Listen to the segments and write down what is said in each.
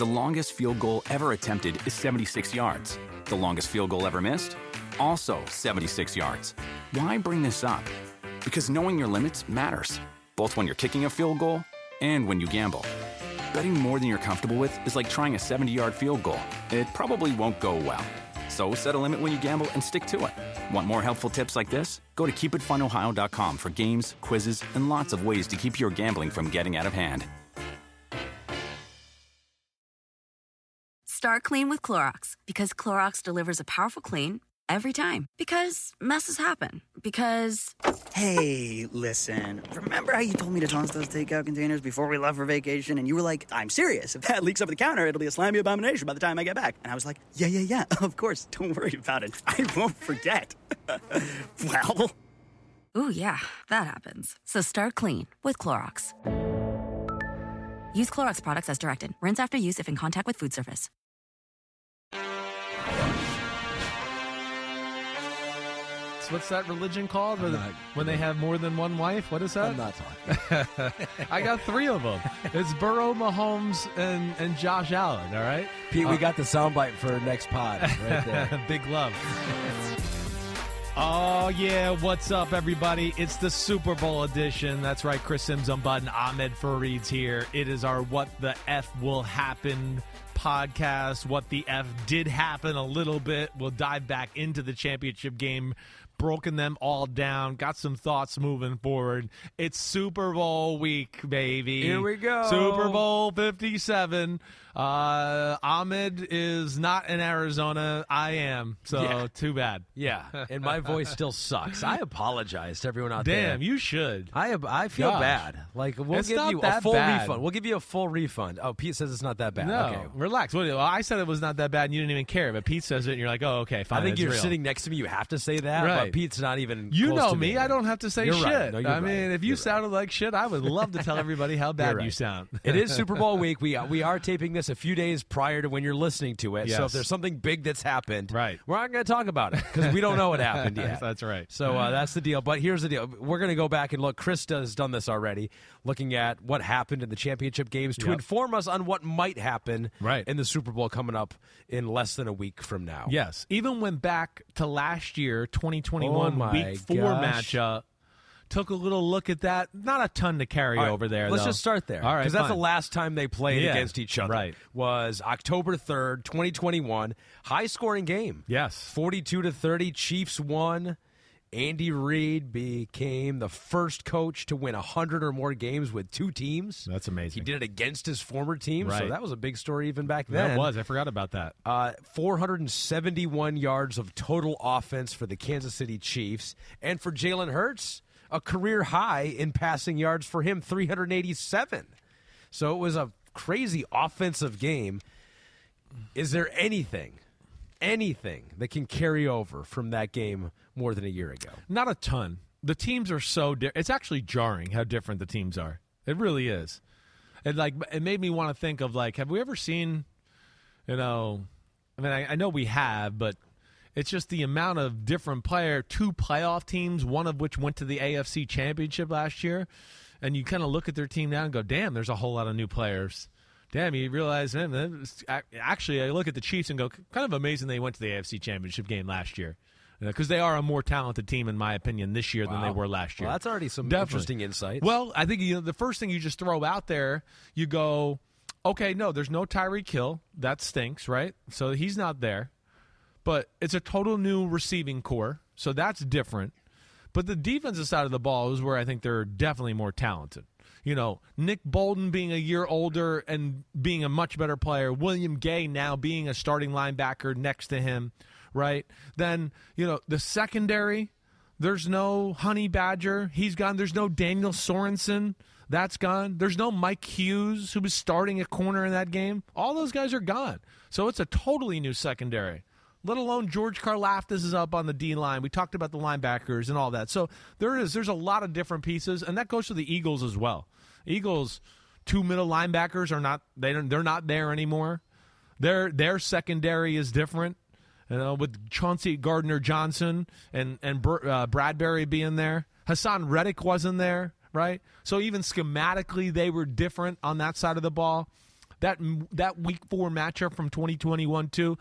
The longest field goal ever attempted is 76 yards. The longest field goal ever missed? Also 76 yards. Why bring this up? Because knowing your limits matters, both when you're kicking a field goal and when you gamble. Betting more than you're comfortable with is like trying a 70-yard field goal. It probably won't go well. So set a limit when you gamble and stick to it. Want more helpful tips like this? Go to keepitfunohio.com for games, quizzes, and lots of ways to keep your gambling from getting out of hand. Start clean with Clorox, because Clorox delivers a powerful clean every time. Because messes happen. Because... Hey, listen. Remember how you told me to toss those takeout containers before we left for vacation? And you were like, I'm serious. If that leaks over the counter, it'll be a slimy abomination by the time I get back. And I was like, yeah, of course. Don't worry about it. I won't forget. Well... Ooh, yeah, that happens. So start clean with Clorox. Use Clorox products as directed. Rinse after use if in contact with food surface. What's that religion called? When they have more than one wife? What is that? I'm not talking. I got 3 of them. It's Burrow, Mahomes, and Josh Allen, all right? Pete, we got the soundbite for next pod right there. Big love. Oh, yeah. What's up, everybody? It's the Super Bowl edition. That's right. Chris Sims unbuttoned. Ahmed Fareed's here. It is our What the F Will Happen podcast. What the F did happen a little bit. We'll dive back into the championship game, broken them all down, got some thoughts moving forward. It's Super Bowl week, baby. Here we go. Super Bowl 57. Ahmed is not in Arizona. I am. So Yeah. Too bad. Yeah, and my voice still sucks. I apologize to everyone out there. Damn, you should. I feel Gosh. bad. Like, we'll It's give not you a that full bad. refund. We'll give you a full refund. Oh, Pete says it's not that bad. No, Okay. relax. Well, I said it was not that bad, and you didn't even care. But Pete says it, and you're like, "Oh, okay, fine." I think it's you're real. sitting next to me. You have to say that, Right. but Pete's not even You close know to me. I don't have to say You're shit. right. No, you're I right. mean, if you You're sounded like shit, I would love to tell everybody how bad You're right. you sound. It is Super Bowl week. We are taping this a few days prior to when you're listening to it. So Yes. if there's something big that's happened, Right. we're not going to talk about it because we don't know what happened yet. That's right. So that's the deal. But here's the deal. We're going to go back and look. Chris has done this already, looking at what happened in the championship games to Yep. inform us on what might happen Right. in the Super Bowl coming up in less than a week from now. Yes. Even went back to last year, 2021, Oh my Week 4 gosh. matchup. Took a little look at that. Not a ton to carry All right, over there, let's though. just start there. All right, Because that's fine. the last time they played Yeah, against each other. right. Was October 3rd, 2021. High-scoring game. Yes. 42-30. Chiefs won. Andy Reid became the first coach to win 100 or more games with 2 teams. That's amazing. He did it against his former team, so Right. that was a big story even back then. That was. I forgot about that. 471 yards of total offense for the Kansas City Chiefs. And for Jalen Hurts, a career high in passing yards for him, 387. So it was a crazy offensive game. Is there anything that can carry over from that game more than a year ago? Not a ton. The teams are so different. It's actually jarring how different the teams are. It really is. It made me want to think of, like, have we ever seen, I know we have, but it's just the amount of different two playoff teams, one of which went to the AFC Championship last year, and you kind of look at their team now and go, damn, there's a whole lot of new players. Damn, you realize, man, actually, I look at the Chiefs and go, kind of amazing they went to the AFC Championship game last year. Because they are a more talented team, in my opinion, this year than they were last year. Well, that's already some Definitely. interesting insights. Well, I think the first thing you just throw out there, you go, okay, no, there's no Tyreek Hill. That stinks, right? So he's not there. But it's a total new receiving core, so that's different. But the defensive side of the ball is where I think they're definitely more talented. Nick Bolton being a year older and being a much better player. William Gay now being a starting linebacker next to him, right? Then, the secondary, there's no Honey Badger. He's gone. There's no Daniel Sorensen. That's gone. There's no Mike Hughes, who was starting a corner in that game. All those guys are gone. So it's a totally new secondary. Let alone George Karlaftis is up on the D-line. We talked about the linebackers and all that. So there's a lot of different pieces, and that goes to the Eagles as well. Eagles, 2 middle linebackers they're not there anymore. Their secondary is different. With Chauncey Gardner-Johnson and Bradbury being there. Hassan Reddick wasn't there, right? So even schematically, they were different on that side of the ball. that Week 4 matchup from 2021 too,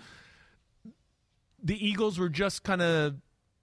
the Eagles were just kind of,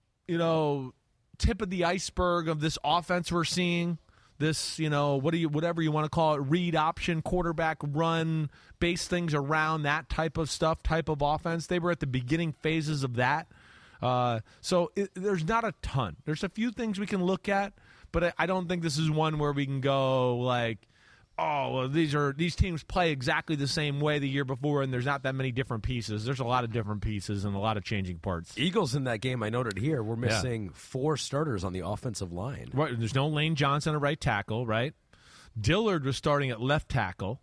tip of the iceberg of this offense we're seeing. This, whatever you want to call it, read option, quarterback run, base things around that type of stuff, type of offense. They were at the beginning phases of that. So there's not a ton. There's a few things we can look at, but I don't think this is one where we can go like, oh, well, these teams play exactly the same way the year before, and there's not that many different pieces. There's a lot of different pieces and a lot of changing parts. Eagles in that game, I noted here, we're missing 4 starters on the offensive line. Right, there's no Lane Johnson at right tackle, right? Dillard was starting at left tackle,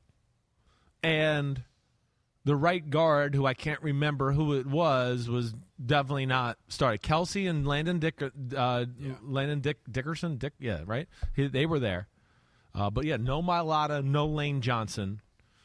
and the right guard, who I can't remember who it was definitely not started. Kelsey and Landon Dickerson, right? They were there. But, no Mailata, no Lane Johnson,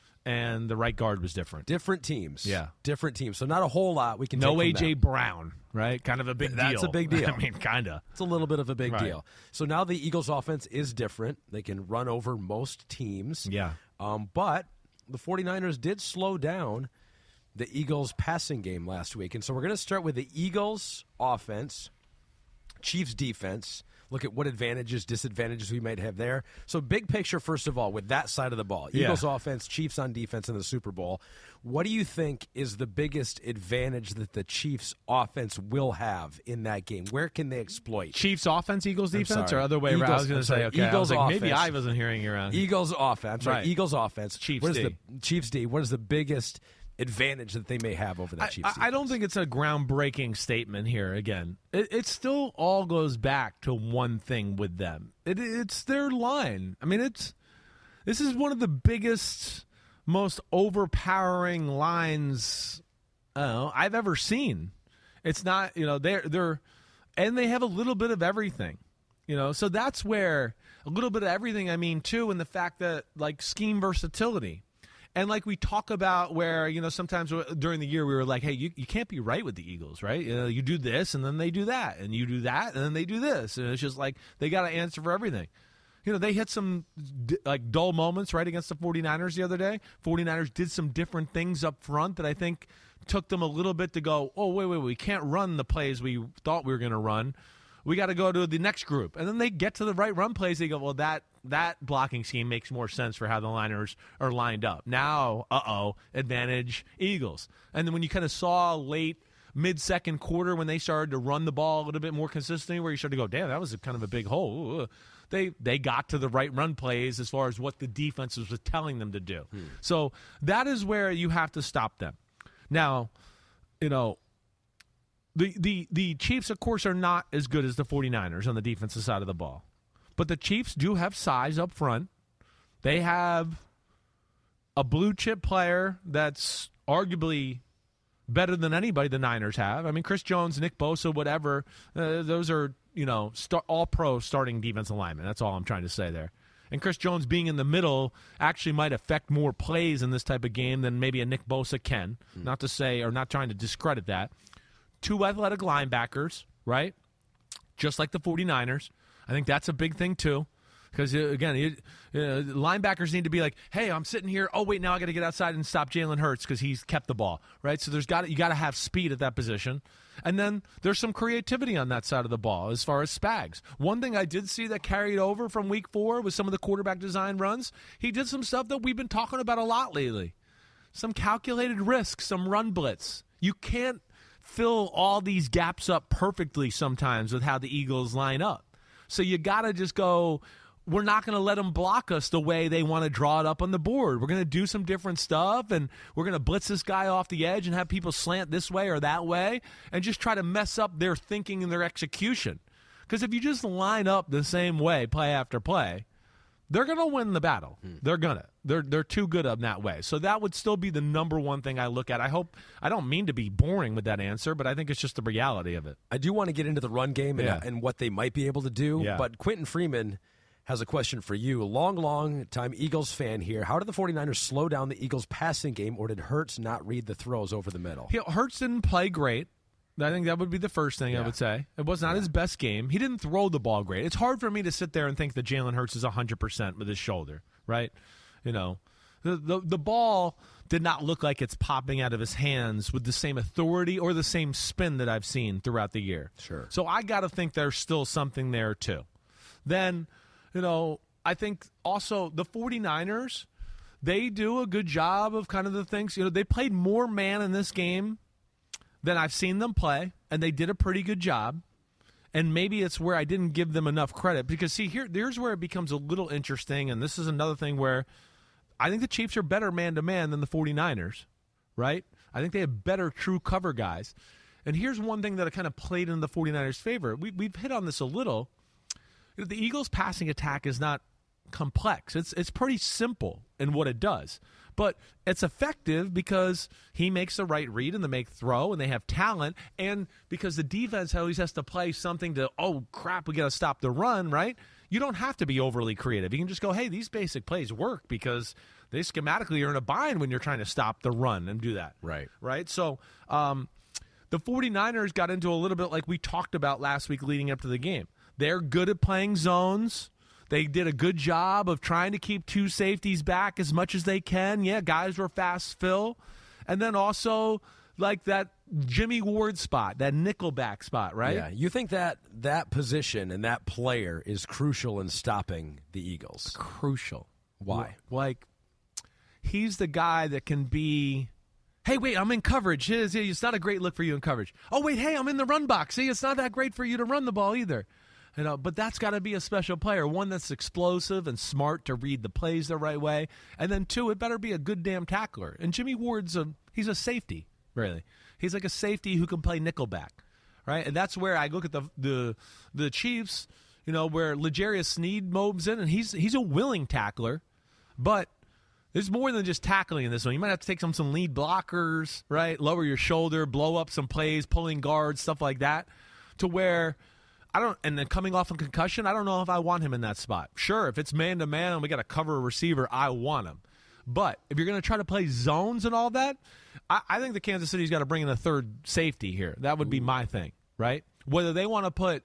and the right guard was different. Different teams. Yeah. Different teams. So not a whole lot we can no take from A.J. them. Brown, right? Kind of a big deal. That's a big deal. I mean, kind of. It's a little bit of a big Right. deal. So now the Eagles' offense is different. They can run over most teams. Yeah. But the 49ers did slow down the Eagles' passing game last week. And so we're going to start with the Eagles' offense, Chiefs' defense, look at what advantages, disadvantages we might have there. So big picture, first of all, with that side of the ball, Eagles' offense, Chiefs on defense in the Super Bowl, what do you think is the biggest advantage that the Chiefs' offense will have in that game? Where can they exploit? Chiefs offense, Eagles defense, sorry. or other way around? I was going to say, okay. Eagles I was like, maybe offense. I wasn't hearing you around. Eagles' offense, right? Right. Eagles' offense. Chiefs what is D. the Chiefs D? What is the biggest advantage that they may have over that Chiefs defense? I don't think it's a groundbreaking statement here. Again, it still all goes back to one thing with them. It's their line. I mean, this is one of the biggest, most overpowering lines I've ever seen. It's not, they're and they have a little bit of everything. So that's where a little bit of everything, I mean, too, and the fact that, like, scheme versatility. And like we talk about where, sometimes during the year we were like, hey, you can't be right with the Eagles, right? You do this and then they do that, and you do that and then they do this. And it's just like they got to answer for everything. They hit some like dull moments, right, against the 49ers the other day. 49ers did some different things up front that I think took them a little bit to go, oh, wait, we can't run the plays we thought we were going to run. We got to go to the next group. And then they get to the right run plays. They go, well, that blocking scheme makes more sense for how the liners are lined up. Now, advantage Eagles. And then when you kind of saw late, mid-second quarter when they started to run the ball a little bit more consistently, where you started to go, damn, that was kind of a big hole. They got to the right run plays as far as what the defense was telling them to do. So that is where you have to stop them. Now, The Chiefs, of course, are not as good as the 49ers on the defensive side of the ball. But the Chiefs do have size up front. They have a blue-chip player that's arguably better than anybody the Niners have. I mean, Chris Jones, Nick Bosa, whatever, those are, all-pro starting defensive linemen. That's all I'm trying to say there. And Chris Jones being in the middle actually might affect more plays in this type of game than maybe a Nick Bosa can. Not to say, or not trying to discredit that. 2 athletic linebackers, right? Just like the 49ers. I think that's a big thing, too. Because, again, linebackers need to be like, hey, I'm sitting here. Oh, wait, now I got to get outside and stop Jalen Hurts because he's kept the ball, right? So you got to have speed at that position. And then there's some creativity on that side of the ball as far as Spags. One thing I did see that carried over from Week 4 was some of the quarterback design runs. He did some stuff that we've been talking about a lot lately. Some calculated risk, some run blitz. You can't fill all these gaps up perfectly sometimes with how the Eagles line up. So you got to just go, we're not going to let them block us the way they want to draw it up on the board. We're going to do some different stuff, and we're going to blitz this guy off the edge and have people slant this way or that way and just try to mess up their thinking and their execution. Because if you just line up the same way play after play, they're going to win the battle. They're going to. They're too good in that way. So that would still be the number one thing I look at. I don't mean to be boring with that answer, but I think it's just the reality of it. I do want to get into the run game and what they might be able to do, but Quentin Freeman has a question for you. Long time Eagles fan here. How did the 49ers slow down the Eagles passing game, or did Hurts not read the throws over the middle? Hurts didn't play great. I think that would be the first thing I would say. It was not his best game. He didn't throw the ball great. It's hard for me to sit there and think that Jalen Hurts is 100% with his shoulder, right? The ball did not look like it's popping out of his hands with the same authority or the same spin that I've seen throughout the year. Sure. So I got to think there's still something there too. Then, I think also the 49ers, they do a good job of kind of the things. They played more man in this game than I've seen them play, and they did a pretty good job. And maybe it's where I didn't give them enough credit because, see, here's where it becomes a little interesting, and this is another thing where I think the Chiefs are better man-to-man than the 49ers, right? I think they have better true cover guys. And here's one thing that I kind of played in the 49ers' favor. We've hit on this a little. The Eagles' passing attack is not complex. It's pretty simple in what it does. But it's effective because he makes the right read and the make throw, and they have talent, and because the defense always has to play something to, oh, crap, we got to stop the run, right? You don't have to be overly creative. You can just go, hey, these basic plays work because they schematically are in a bind when you're trying to stop the run and do that. Right? So the 49ers got into a little bit like we talked about last week leading up to the game. They're good at playing zones. They did a good job of trying to keep two safeties back as much as they can. Yeah, guys were fast fill. And then also like that Jimmy Ward spot, that nickelback spot, right? Yeah, you think that position and that player is crucial in stopping the Eagles? Crucial. Why? Like, he's the guy that can be, hey, wait, I'm in coverage. It's not a great look for you in coverage. Oh, wait, hey, I'm in the run box. See, it's not that great for you to run the ball either. But that's got to be a special player, one that's explosive and smart to read the plays the right way. And then, two, it better be a good damn tackler. And Jimmy Ward's he's a safety, really. He's like a safety who can play nickelback, right? And that's where I look at the Chiefs, where L'Jarius Sneed moves in, and he's a willing tackler, but there's more than just tackling in this one. You might have to take some lead blockers, right? Lower your shoulder, blow up some plays, pulling guards, stuff like that, to where and then coming off a concussion, I don't know if I want him in that spot. Sure, if it's man-to-man and we got to cover a receiver, I want him. But if you're going to try to play zones and all that, I think the Kansas City's got to bring in a third safety here. That would be my thing, right? Whether they want to put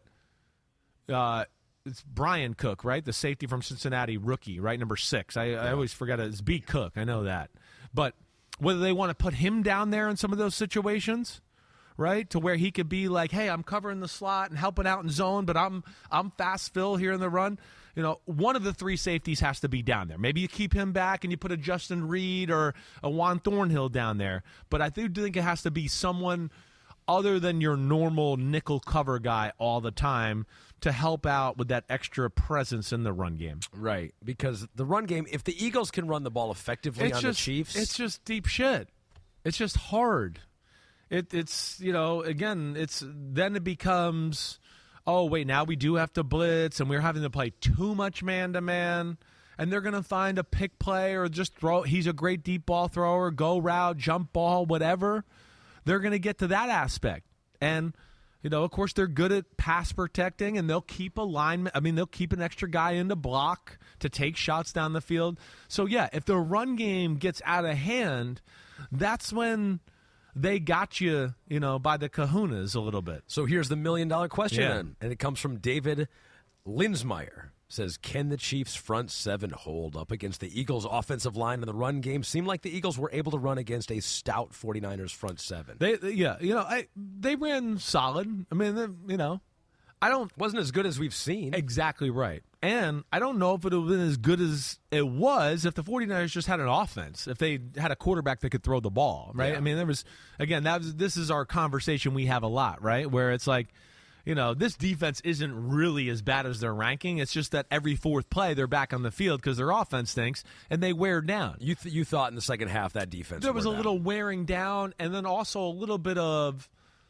it's Brian Cook, right? The safety from Cincinnati, rookie, right? Number 6. I always forget it. It's B. Cook. I know that. But whether they want to put him down there in some of those situations, right, to where he could be like, hey, I'm covering the slot and helping out in zone, but I'm fast fill here in the run. One of the 3 safeties has to be down there. Maybe you keep him back and you put a Justin Reed or a Juan Thornhill down there. But I do think it has to be someone other than your normal nickel cover guy all the time to help out with that extra presence in the run game. Right, because the run game, if the Eagles can run the ball effectively the Chiefs. It's just deep shit. It's just hard. It's again, then it becomes, oh, wait, now we do have to blitz, and we're having to play too much man-to-man, and they're going to find a pick play or just throw. He's a great deep ball thrower, go route, jump ball, whatever. They're going to get to that aspect. And, of course, they're good at pass protecting, and they'll keep they'll keep an extra guy in the block to take shots down the field. So, yeah, if the run game gets out of hand, that's when they got you, by the kahunas a little bit. So here's the $1 million question then, and it comes from David Linsmeyer. Says, can the Chiefs' front 7 hold up against the Eagles' offensive line in the run game? Seemed like the Eagles were able to run against a stout 49ers front 7. They ran solid. I mean, wasn't as good as we've seen. Exactly right. And I don't know if it would have been as good as it was if the 49ers just had an offense, if they had a quarterback that could throw the ball, right? Yeah. I mean, this is our conversation we have a lot, right? Where it's like, this defense isn't really as bad as their ranking. It's just that every fourth play they're back on the field because their offense stinks and they wear down. You thought in the second half that defense there was a little wearing down, and then also a little bit of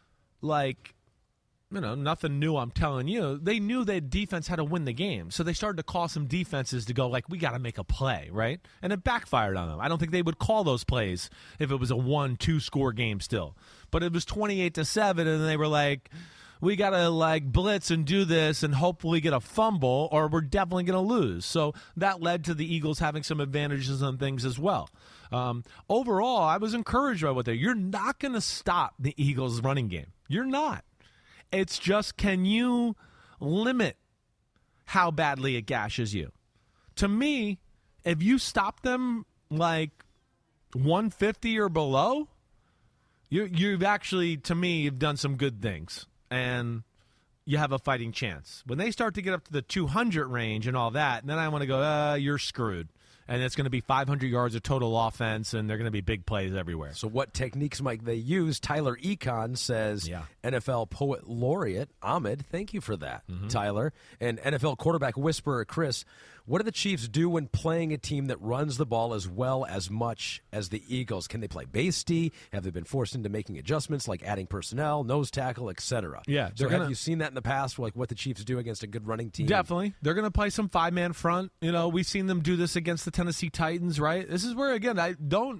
nothing new, I'm telling you. They knew that defense had to win the game, so they started to call some defenses to go we got to make a play, right? And it backfired on them. I don't think they would call those plays if it was a 1-2 score game still. But it was 28-7, and they were like, we got to blitz and do this and hopefully get a fumble or we're definitely going to lose. So that led to the Eagles having some advantages on things as well. Overall, I was encouraged by what you're not going to stop the Eagles' running game. You're not. It's just, can you limit how badly it gashes you? To me, if you stop them like 150 or below, you've actually, to me, you've done some good things, and you have a fighting chance. When they start to get up to the 200 range and all that, then I want to go, you're screwed. And it's going to be 500 yards of total offense, and they're going to be big plays everywhere. So what techniques might they use? Tyler Econ says, NFL poet laureate Ahmed, thank you for that, Tyler. And NFL quarterback whisperer Chris, what do the Chiefs do when playing a team that runs the ball as well as much as the Eagles? Can they play base D? Have they been forced into making adjustments like adding personnel, nose tackle, etc.? Yeah. So have you seen that in the past, like what the Chiefs do against a good running team? Definitely. They're going to play some five-man front. You know, we've seen them do this against the Tennessee Titans, right? This is where, again, I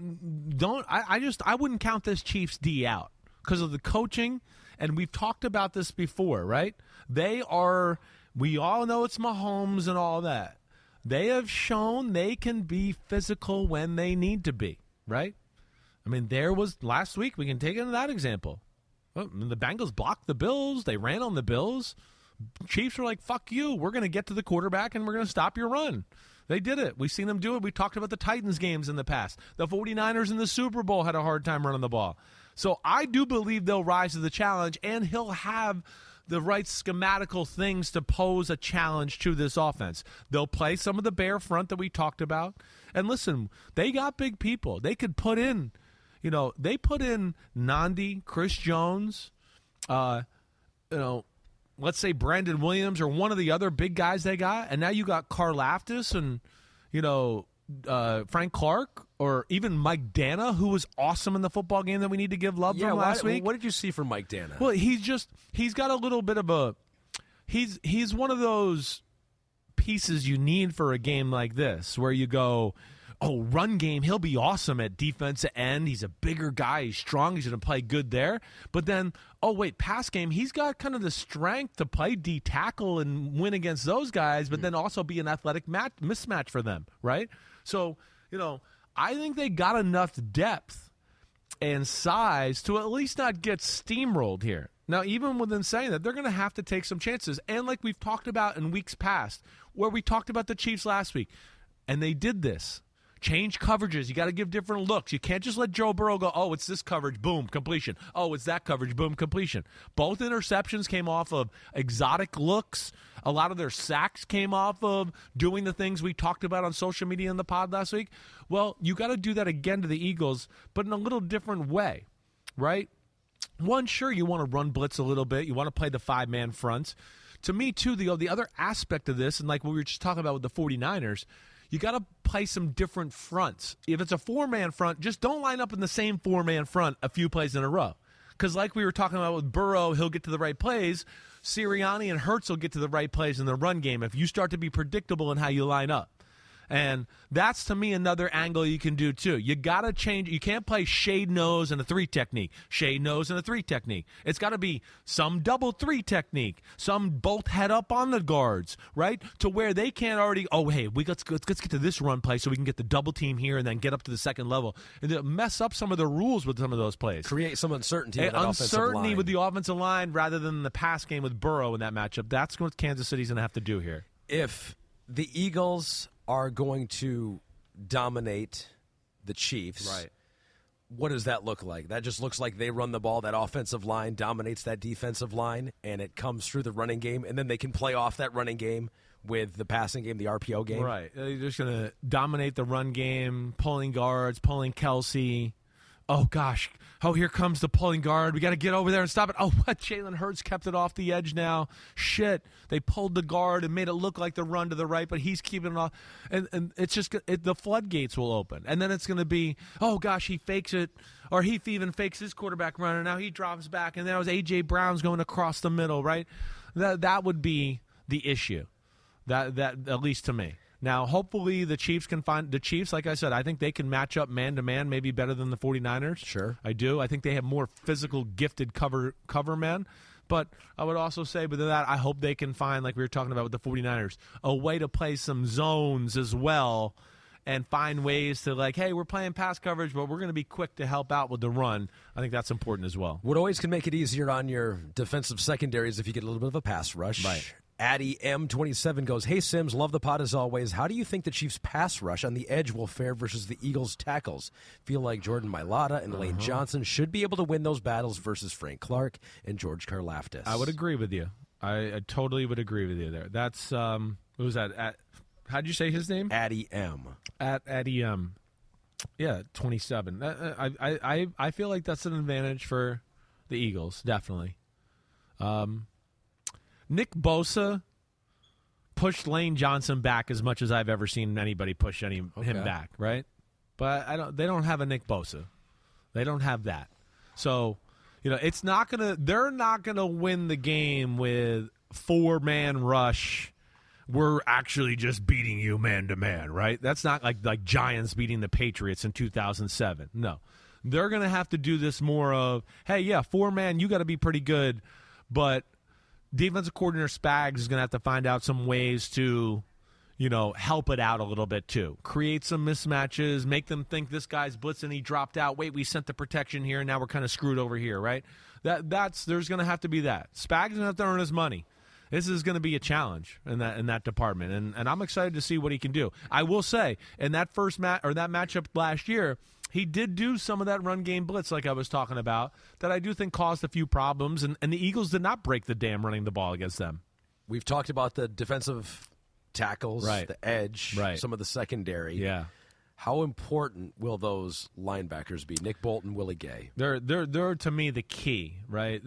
wouldn't count this Chiefs D out because of the coaching, and we've talked about this before, right? We all know it's Mahomes and all that. They have shown they can be physical when they need to be, right? I mean, there was last week, we can take into that example. Well, the Bengals blocked the Bills. They ran on the Bills. Chiefs were like, fuck you. We're going to get to the quarterback, and we're going to stop your run. They did it. We've seen them do it. We talked about the Titans games in the past. The 49ers in the Super Bowl had a hard time running the ball. So I do believe they'll rise to the challenge, and he'll have the right schematical things to pose a challenge to this offense. They'll play some of the bare front that we talked about. And listen, they got big people. They could put in, they put in Nandi, Chris Jones, let's say Brandon Williams or one of the other big guys they got. And now you got Karlaftis and, Frank Clark or even Mike Dana, who was awesome in the football game that we need to give love from last week. What did you see from Mike Dana? Well, he's got a little bit of he's one of those pieces you need for a game like this where you go, oh, run game, he'll be awesome at defensive end. He's a bigger guy. He's strong. He's going to play good there. But then, pass game, he's got kind of the strength to play D tackle and win against those guys, but then also be an athletic mismatch for them, right? So, I think they got enough depth and size to at least not get steamrolled here. Now, even within saying that, they're going to have to take some chances. And like we've talked about in weeks past, where we talked about the Chiefs last week, and they did this. Change coverages. You got to give different looks. You can't just let Joe Burrow go, oh, it's this coverage, boom, completion. Oh, it's that coverage, boom, completion. Both interceptions came off of exotic looks. A lot of their sacks came off of doing the things we talked about on social media in the pod last week. Well, you got to do that again to the Eagles, but in a little different way, right? One, sure, you want to run blitz a little bit. You want to play the five-man fronts. To me, too, the other aspect of this, and like what we were just talking about with the 49ers, you got to play some different fronts. If it's a four-man front, just don't line up in the same four-man front a few plays in a row. Because like we were talking about with Burrow, he'll get to the right plays. Sirianni and Hurts will get to the right plays in the run game if you start to be predictable in how you line up. And that's, to me, another angle you can do, too. You got to change. You can't play shade nose and a three technique, shade nose and a three technique. It's got to be some double three technique, some both head up on the guards, right, to where they can't already, let's get to this run play so we can get the double team here and then get up to the second level. And mess up some of the rules with some of those plays. Create some uncertainty with that uncertainty offensive line. With the offensive line rather than the pass game with Burrow in that matchup. That's what Kansas City's going to have to do here. If the Eagles are going to dominate the Chiefs, right? What does that look like? That just looks like they run the ball, that offensive line dominates that defensive line, and it comes through the running game, and then they can play off that running game with the passing game, the RPO game. Right. They're just going to dominate the run game, pulling guards, pulling Kelsey. Oh, gosh. Oh, here comes the pulling guard. We got to get over there and stop it. Oh, what? Jalen Hurts kept it off the edge now. Shit. They pulled the guard and made it look like the run to the right, but he's keeping it off. And it's just the floodgates will open. And then it's going to be, oh, gosh, he fakes it. Or he even fakes his quarterback run, and now he drops back. And that was A.J. Brown's going across the middle, right? That would be the issue, that at least to me. Now, hopefully the Chiefs can find – the Chiefs, like I said, I think they can match up man-to-man maybe better than the 49ers. Sure. I do. I think they have more physical, gifted cover men. But I would also say within that, I hope they can find, like we were talking about with the 49ers, a way to play some zones as well and find ways to like, hey, we're playing pass coverage, but we're going to be quick to help out with the run. I think that's important as well. What always can make it easier on your defensive secondaries if you get a little bit of a pass rush. Right. Addy M27 goes, hey, Sims, love the pod as always. How do you think the Chiefs' pass rush on the edge will fare versus the Eagles' tackles? Feel like Jordan Mailata and Lane Johnson should be able to win those battles versus Frank Clark and George Karlaftis. I would agree with you. I totally would agree with you there. That's, what was that? How'd you say his name? Addy M. Addy M. Yeah, 27. I feel like that's an advantage for the Eagles, definitely. Nick Bosa pushed Lane Johnson back as much as I've ever seen anybody push him back, right? But they don't have a Nick Bosa. They don't have that. So, it's not they're not gonna win the game with 4-man rush. We're actually just beating you man to man, right? That's not like Giants beating the Patriots in 2007. No. They're going to have to do this more of, hey, yeah, 4-man, you got to be pretty good, but defensive coordinator Spags is going to have to find out some ways to, help it out a little bit too. Create some mismatches, make them think this guy's blitzing, he dropped out. Wait, we sent the protection here, and now we're kind of screwed over here, right? There's going to have to be that. Spags is going to have to earn his money. This is going to be a challenge in that department, and I'm excited to see what he can do. I will say, in that that matchup last year, he did do some of that run game blitz like I was talking about that I do think caused a few problems, and the Eagles did not break the dam running the ball against them. We've talked about the defensive tackles, right, the edge, right, some of the secondary. Yeah. How important will those linebackers be? Nick Bolton, Willie Gay. They're to me the key, right?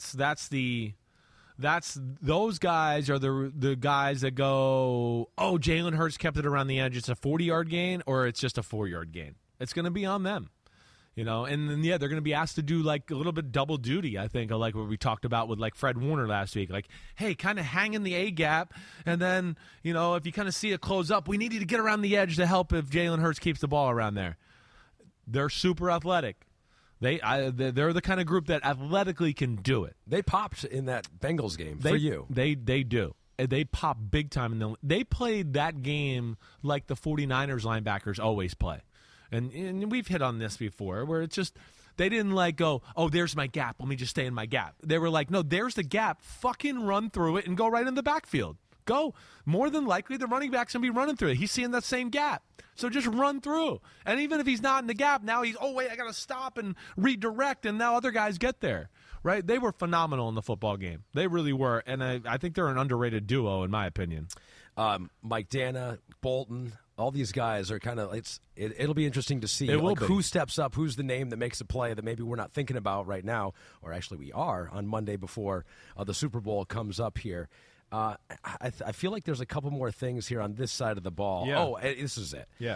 Those guys are the guys that go, oh, Jalen Hurts kept it around the edge. It's a 40-yard gain or it's just a 4-yard gain. It's going to be on them, and then, they're going to be asked to do like a little bit double duty, I think, like what we talked about with like Fred Warner last week. Like, hey, kind of hang in the A gap, and then, if you kind of see it close up, we need you to get around the edge to help if Jalen Hurts keeps the ball around there. They're super athletic. They're the kind of group that athletically can do it. They popped in that Bengals game for you. They do. They pop big time. They played that game like the 49ers linebackers always play. And we've hit on this before where it's just they didn't like go, oh, there's my gap. Let me just stay in my gap. They were like, no, there's the gap. Fucking run through it and go right in the backfield. Go. More than likely, the running back's going to be running through it. He's seeing that same gap. So just run through. And even if he's not in the gap, now he's, oh, wait, I got to stop and redirect, and now other guys get there. Right? They were phenomenal in the football game. They really were. And I think they're an underrated duo, in my opinion. Mike Dana, Bolton, all these guys are kind of it'll be interesting to see who steps up, who's the name that makes a play that maybe we're not thinking about right now, or actually we are on Monday before the Super Bowl comes up here. I feel like there's a couple more things here on this side of the ball. Yeah. Oh, this is it. Yeah.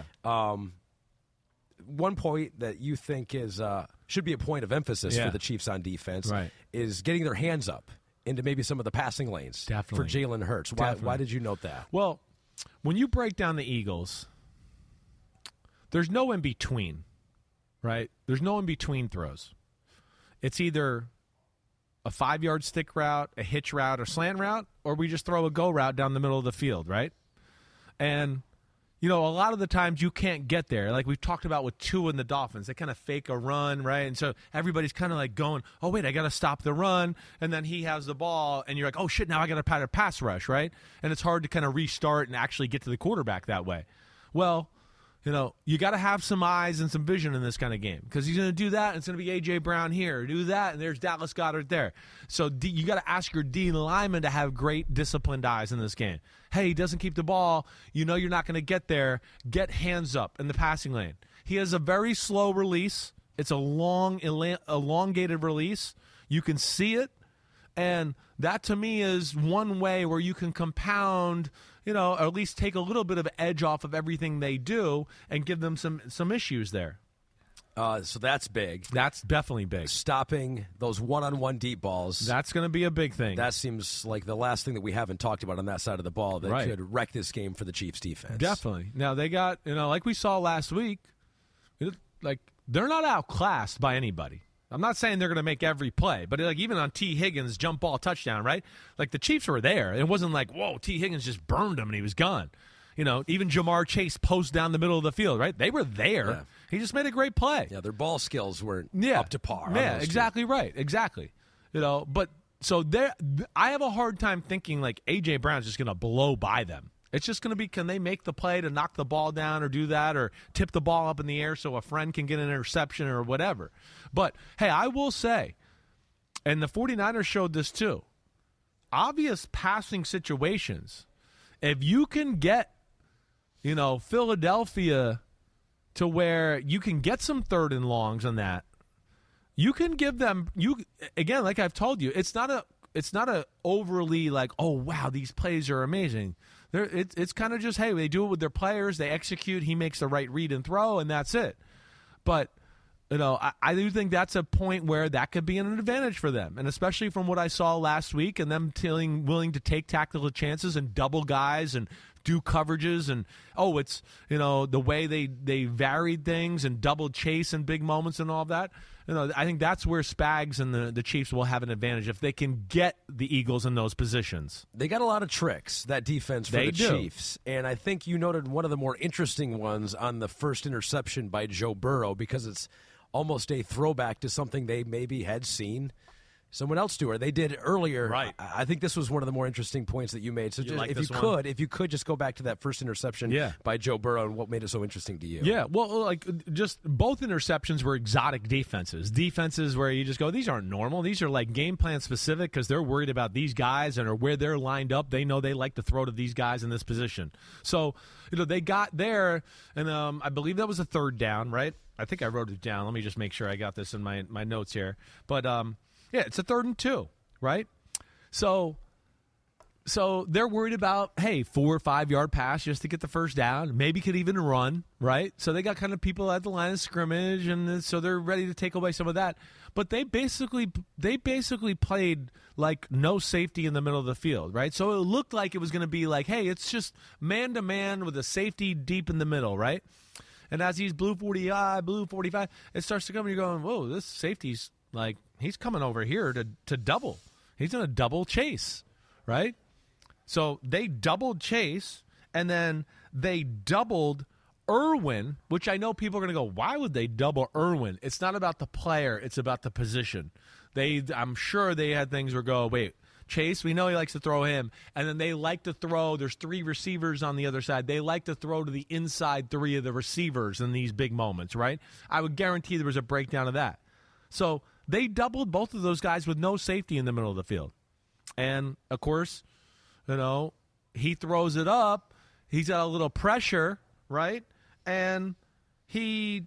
One point that you think is should be a point of emphasis for the Chiefs on defense is getting their hands up into maybe some of the passing lanes for Jalen Hurts. Why did you note that? Well, when you break down the Eagles, there's no in between, right? There's no in between throws. It's either a 5-yard stick route, a hitch route, or slant route, or we just throw a go route down the middle of the field, right? And, a lot of the times you can't get there. Like we've talked about with Tua and the Dolphins. They kind of fake a run, right? And so everybody's kind of like going, oh, wait, I got to stop the run. And then he has the ball, and you're like, oh, shit, now I got to pass rush, right? And it's hard to kind of restart and actually get to the quarterback that way. Well, you got to have some eyes and some vision in this kind of game because he's going to do that, and it's going to be A.J. Brown here. Do that, and there's Dallas Goedert there. So you got to ask your D lineman to have great disciplined eyes in this game. Hey, he doesn't keep the ball. You're not going to get there. Get hands up in the passing lane. He has a very slow release. It's a long, elongated release. You can see it, and that to me is one way where you can compound – or at least take a little bit of edge off of everything they do and give them some issues there. So that's big. That's definitely big. Stopping those one-on-one deep balls. That's going to be a big thing. That seems like the last thing that we haven't talked about on that side of the ball that could wreck this game for the Chiefs defense. Definitely. Now, they got, like we saw last week, they're not outclassed by anybody. I'm not saying they're going to make every play, but even on T. Higgins' jump ball touchdown, right? The Chiefs were there. It wasn't like, whoa, T. Higgins just burned him and he was gone. Even Jamar Chase post down the middle of the field, right? They were there. Yeah. He just made a great play. Yeah, their ball skills weren't up to par. Yeah, exactly right. Exactly. But So I have a hard time thinking like A.J. Brown's just going to blow by them. It's just going to be, can they make the play to knock the ball down or do that or tip the ball up in the air so a friend can get an interception or whatever. But, hey, I will say, and the 49ers showed this too, obvious passing situations, if you can get, Philadelphia to where you can get some 3rd and longs on that, you can give them, again, like I've told you, it's not a overly like, oh, wow, these plays are amazing. It's kind of just, hey, they do it with their players, they execute, he makes the right read and throw, and that's it. But, I do think that's a point where that could be an advantage for them, and especially from what I saw last week and them willing to take tactical chances and double guys and do coverages and, it's, the way they varied things and double chase in big moments and all of that. I think that's where Spags and the Chiefs will have an advantage if they can get the Eagles in those positions. They got a lot of tricks, that defense for the Chiefs. And I think you noted one of the more interesting ones on the first interception by Joe Burrow because it's almost a throwback to something they maybe had seen someone else do, or they did earlier. Right. I think this was one of the more interesting points that you made. So if you could just go back to that first interception by Joe Burrow and what made it so interesting to you. Yeah, well, just both interceptions were exotic defenses where you just go, these aren't normal. These are like game plan specific because they're worried about these guys and or where they're lined up. They know they like to throw to these guys in this position. So, they got there, and I believe that was a 3rd down, right? I think I wrote it down. Let me just make sure I got this in my notes here. But, yeah, it's a 3rd and 2, right? So they're worried about, hey, 4 or 5 yard pass just to get the first down. Maybe could even run, right? So they got kind of people at the line of scrimmage, and so they're ready to take away some of that. But they basically played like no safety in the middle of the field, right? So it looked like it was going to be like, hey, it's just man-to-man with a safety deep in the middle, right? And as he's blue 45, it starts to come, and you're going, whoa, this safety's like, he's coming over here to double. He's going to double chase, right? So they doubled Chase, and then they doubled Irwin, which I know people are going to go, why would they double Irwin? It's not about the player. It's about the position. I'm sure they had things where go, wait, Chase, we know he likes to throw him, and then they like to throw, there's 3 receivers on the other side. They like to throw to the inside 3 of the receivers in these big moments, right? I would guarantee there was a breakdown of that. So they doubled both of those guys with no safety in the middle of the field. And, of course, he throws it up. He's got a little pressure, right? And T.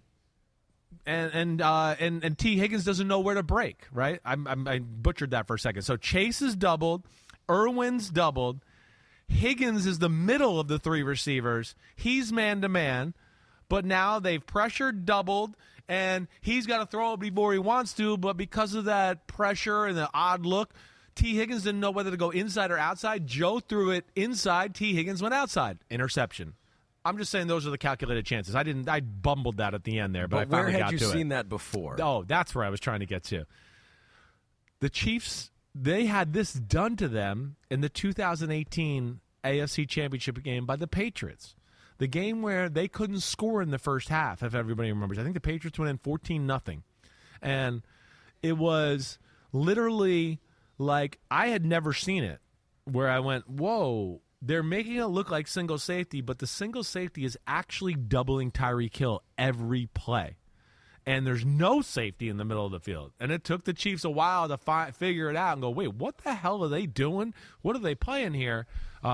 Higgins doesn't know where to break, right? I butchered that for a second. So Chase is doubled. Irwin's doubled. Higgins is the middle of the 3 receivers. He's man-to-man. But now they've pressured, doubled, and he's got to throw it before he wants to, but because of that pressure and the odd look, T. Higgins didn't know whether to go inside or outside. Joe threw it inside. T. Higgins went outside. Interception. I'm just saying those are the calculated chances. I bumbled that at the end there, but I finally got to it. Where had you seen that before? Oh, that's where I was trying to get to. The Chiefs, they had this done to them in the 2018 AFC Championship game by the Patriots. The game where they couldn't score in the first half, if everybody remembers. I think the Patriots went in 14-0. And it was literally like I had never seen it, where I went, whoa, they're making it look like single safety, but the single safety is actually doubling Tyreek Hill every play. And there's no safety in the middle of the field. And it took the Chiefs a while to figure it out and go, wait, what the hell are they doing? What are they playing here?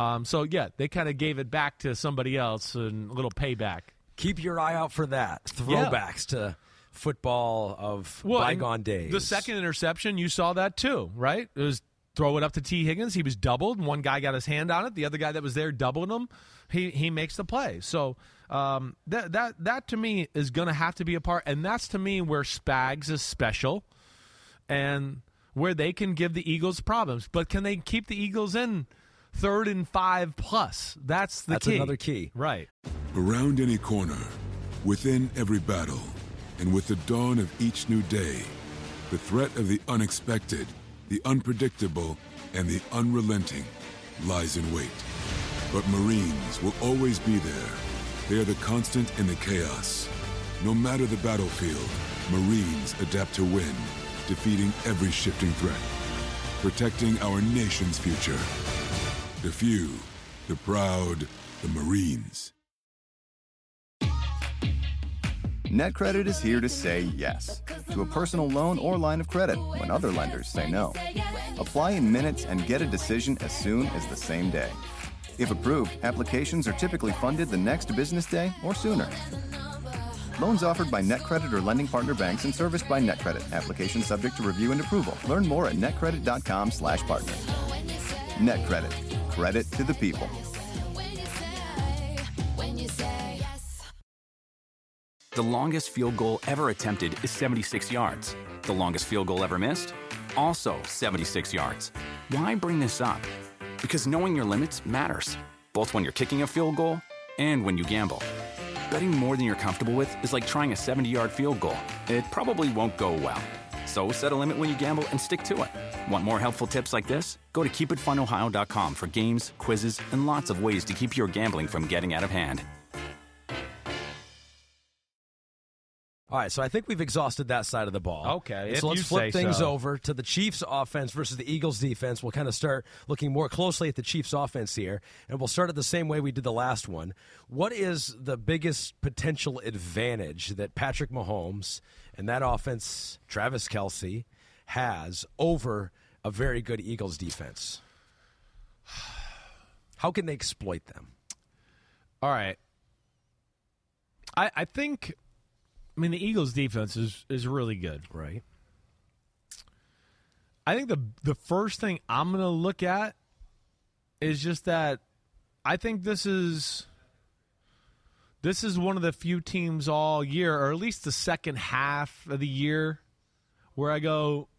They kind of gave it back to somebody else and a little payback. Keep your eye out for that. Throwbacks to football of bygone days. The second interception, you saw that too, right? It was throw it up to T. Higgins. He was doubled. One guy got his hand on it. The other guy that was there doubled him. He makes the play. So that to me is going to have to be a part. And that's to me where Spags is special and where they can give the Eagles problems. But can they keep the Eagles in 3rd and 5+? That's key. That's another key. Right. Around any corner, within every battle, and with the dawn of each new day, the threat of the unexpected, the unpredictable, and the unrelenting lies in wait. But Marines will always be there. They are the constant in the chaos. No matter the battlefield, Marines adapt to win, defeating every shifting threat. protecting our nation's future. The few, the proud, the Marines. NetCredit is here to say yes to a personal loan or line of credit when other lenders say no. Apply in minutes and get a decision as soon as the same day. If approved, applications are typically funded the next business day or sooner. Loans offered by NetCredit or lending partner banks and serviced by NetCredit. Application subject to review and approval. Learn more at netcredit.com/partner. NetCredit. Credit to the people. The longest field goal ever attempted is 76 yards. The longest field goal ever missed? Also 76 yards. Why bring this up? Because knowing your limits matters, both when you're kicking a field goal and when you gamble. Betting more than you're comfortable with is like trying a 70-yard field goal. It probably won't go well. So set a limit when you gamble and stick to it. Want more helpful tips like this? Go to keepitfunohio.com for games, quizzes, and lots of ways to keep your gambling from getting out of hand. All right, so I think we've exhausted that side of the ball. Okay, so let's flip things over to the Chiefs' offense versus the Eagles' defense. We'll kind of start looking more closely at the Chiefs' offense here, and we'll start it the same way we did the last one. What is the biggest potential advantage that Patrick Mahomes and that offense, Travis Kelce, has over a very good Eagles defense? How can they exploit them? All right. I think... I mean, the Eagles' defense is really good. Right. I think the first thing I'm going to look at is just that I think this is one of the few teams all year, or at least the second half of the year, where I go,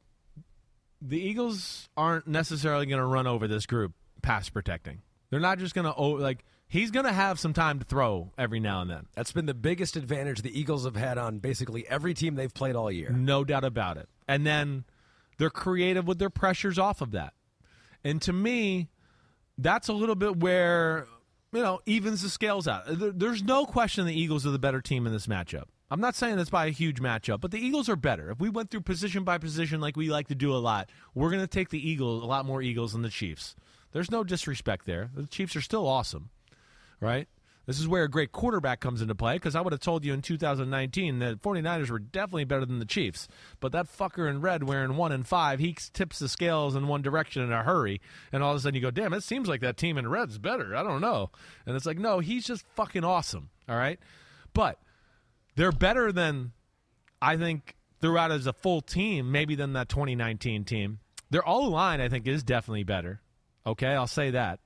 the Eagles aren't necessarily going to run over this group pass protecting. They're not just going to, he's going to have some time to throw every now and then. That's been the biggest advantage the Eagles have had on basically every team they've played all year. No doubt about it. And then they're creative with their pressures off of that. And to me, that's a little bit where, evens the scales out. There's no question the Eagles are the better team in this matchup. I'm not saying it's by a huge matchup, but the Eagles are better. If we went through position by position like we like to do a lot, we're going to take the Eagles, a lot more Eagles than the Chiefs. There's no disrespect there. The Chiefs are still awesome. Right? This is where a great quarterback comes into play, because I would have told you in 2019 that 49ers were definitely better than the Chiefs. But that fucker in red wearing 1 and 5, he tips the scales in one direction in a hurry. And all of a sudden you go, damn, it seems like that team in red's better. I don't know. And it's like, no, he's just fucking awesome. All right? But they're better than, I think, throughout as a full team, maybe than that 2019 team. Their O-line, I think, is definitely better. Okay? I'll say that.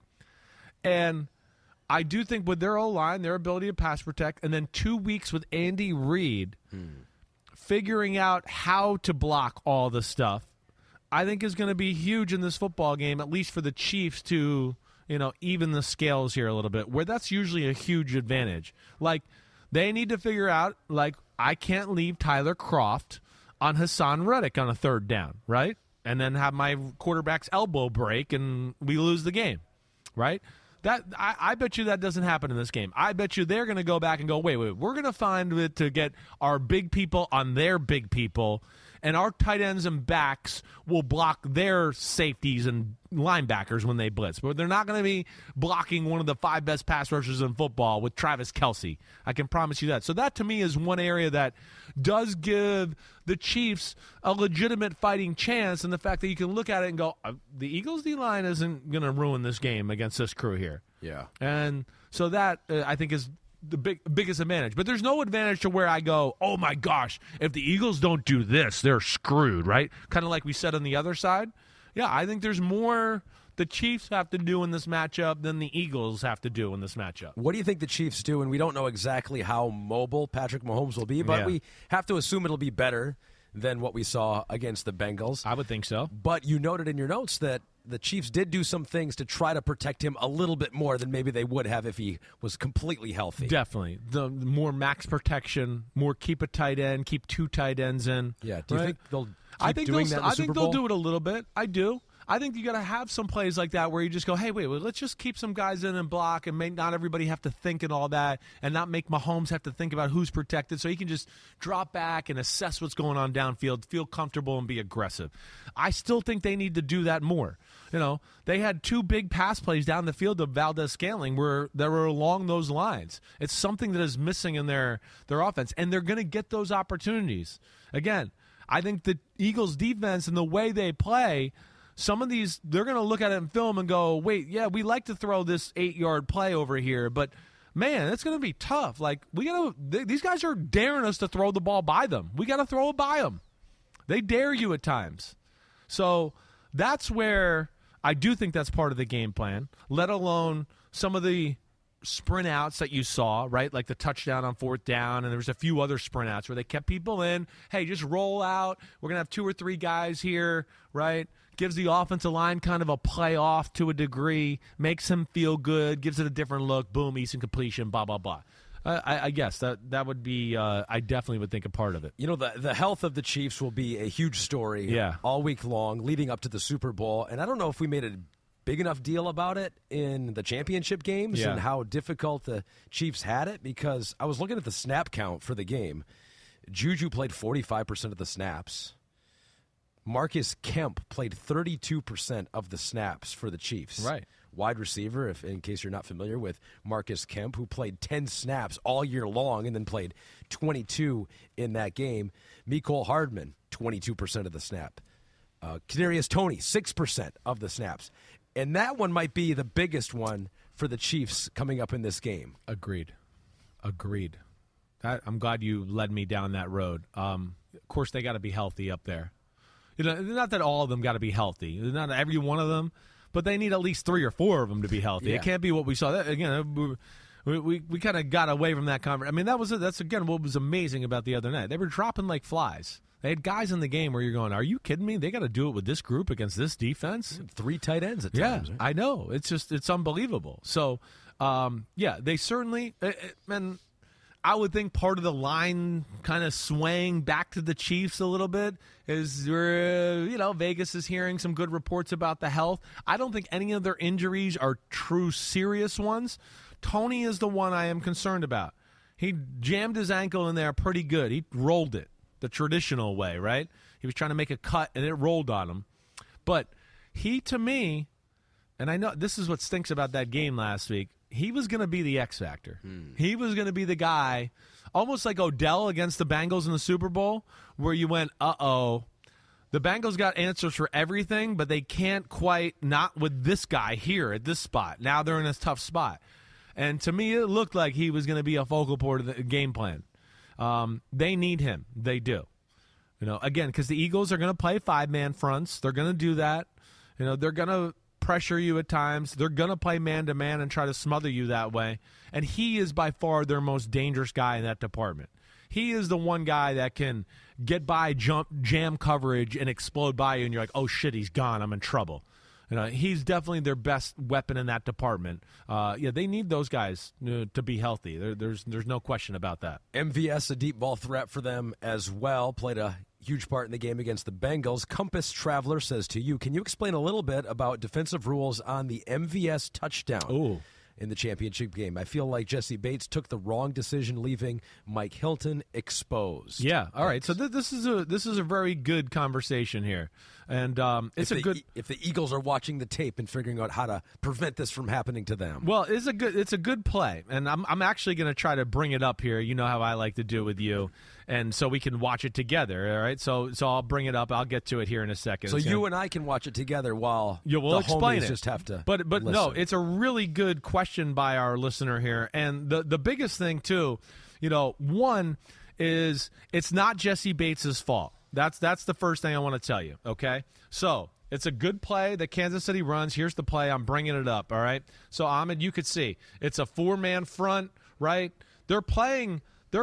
And I do think with their O-line, their ability to pass protect, and then 2 weeks with Andy Reid figuring out how to block all the stuff, I think is going to be huge in this football game, at least for the Chiefs to, even the scales here a little bit, where that's usually a huge advantage. Like, they need to figure out, I can't leave Tyler Kroft on Hassan Reddick on a third down, right? And then have my quarterback's elbow break and we lose the game, right? That I bet you that doesn't happen in this game. I bet you they're going to go back and go, wait, we're going to find it to get our big people on their big people, and our tight ends and backs will block their safeties and linebackers when they blitz. But they're not going to be blocking one of the 5 best pass rushers in football with Travis Kelce. I can promise you that. So that, to me, is one area that does give the Chiefs a legitimate fighting chance, and the fact that you can look at it and go, the Eagles' D-line isn't going to ruin this game against this crew here. Yeah. And so that, I think, is the biggest advantage. But there's no advantage to where I go, oh, my gosh, if the Eagles don't do this, they're screwed, right? Kind of like we said on the other side. Yeah, I think there's more the Chiefs have to do in this matchup than the Eagles have to do in this matchup. What do you think the Chiefs do? And we don't know exactly how mobile Patrick Mahomes will be, but we have to assume it'll be better than what we saw against the Bengals. I would think so. But you noted in your notes that the Chiefs did do some things to try to protect him a little bit more than maybe they would have if he was completely healthy. Definitely. The more max protection, more keep a tight end, keep 2 tight ends in. Yeah. Do you think they'll I think doing that in the Super Bowl? They'll do it a little bit. I do. I think you got to have some plays like that where you just go, hey, wait, well, let's just keep some guys in and block and make not everybody have to think and all that, and not make Mahomes have to think about who's protected, so he can just drop back and assess what's going on downfield, feel comfortable, and be aggressive. I still think they need to do that more. They had 2 big pass plays down the field of Valdez-Scantling where they were along those lines. It's something that is missing in their offense, and they're going to get those opportunities. Again, I think the Eagles' defense and the way they play, some of these, they're going to look at it in film and go, wait, yeah, we like to throw this 8-yard play over here, but, man, it's going to be tough. Like, these guys are daring us to throw the ball by them. We got to throw it by them. They dare you at times. So that's where I do think that's part of the game plan, let alone some of the sprint outs that you saw, right? Like the touchdown on 4th down, and there was a few other sprint outs where they kept people in. Hey, just roll out. We're going to have 2 or 3 guys here, right? Gives the offensive line kind of a play off to a degree, makes him feel good, gives it a different look, boom, easy completion, blah, blah, blah. I guess that would be I definitely would think a part of it. The health of the Chiefs will be a huge story all week long leading up to the Super Bowl, and I don't know if we made a big enough deal about it in the championship games and how difficult the Chiefs had it, because I was looking at the snap count for the game. Juju played 45% of the snaps. Marcus Kemp played 32% of the snaps for the Chiefs. Right. Wide receiver, in case you're not familiar with Marcus Kemp, who played 10 snaps all year long and then played 22 in that game. Mecole Hardman, 22% of the snap. Kadarius Toney, 6% of the snaps. And that one might be the biggest one for the Chiefs coming up in this game. Agreed. I'm glad you led me down that road. Of course, they got to be healthy up there. Not that all of them got to be healthy. Not every one of them. But they need at least 3 or 4 of them to be healthy. Yeah. It can't be what we saw. Again, we kind of got away from that conversation. I mean, that's again what was amazing about the other night. They were dropping like flies. They had guys in the game where you're going, are you kidding me? They got to do it with this group against this defense? 3 tight ends at times. Yeah, right? I know. It's unbelievable. So, they certainly and I would think part of the line kind of swaying back to the Chiefs a little bit is, Vegas is hearing some good reports about the health. I don't think any of their injuries are true serious ones. Toney is the one I am concerned about. He jammed his ankle in there pretty good. He rolled it the traditional way, right? He was trying to make a cut, and it rolled on him. But he, to me, and I know this is what stinks about that game last week, he was going to be the X factor. He was going to be the guy, almost like Odell against the Bengals in the Super Bowl, where you went, uh-oh, the Bengals got answers for everything, but they can't quite, not with this guy here at this spot. Now they're in a tough spot. And to me, it looked like he was going to be a focal point of the game plan. They need him. They do. Again, because the Eagles are going to play 5-man fronts. They're going to do that. They're going to pressure you at times. They're going to play man-to-man and try to smother you that way. And he is by far their most dangerous guy in that department. He is the one guy that can get by jam coverage and explode by you, and you're like, oh, shit, he's gone. I'm in trouble. He's definitely their best weapon in that department. They need those guys to be healthy. There's no question about that. MVS, a deep ball threat for them as well, played a huge part in the game against the Bengals. Compass Traveler says to you, can you explain a little bit about defensive rules on the MVS touchdown in the championship game? I feel like Jesse Bates took the wrong decision, leaving Mike Hilton exposed. Yeah, all right. So this is a very good conversation here, and if the Eagles are watching the tape and figuring out how to prevent this from happening to them. Well, it's a good play, and I'm actually going to try to bring it up here. You know how I like to do with you. And so we can watch it together, all right? So I'll bring it up. I'll get to it here in a second. So you and I can watch it together while we'll explain homies just have to But listen. No, it's a really good question by our listener here. And the biggest thing, too, one is it's not Jesse Bates' fault. That's the first thing I want to tell you, okay? So it's a good play that Kansas City runs. Here's the play. I'm bringing it up, all right? So, Ahmed, you could see it's a 4-man front, right? They're playing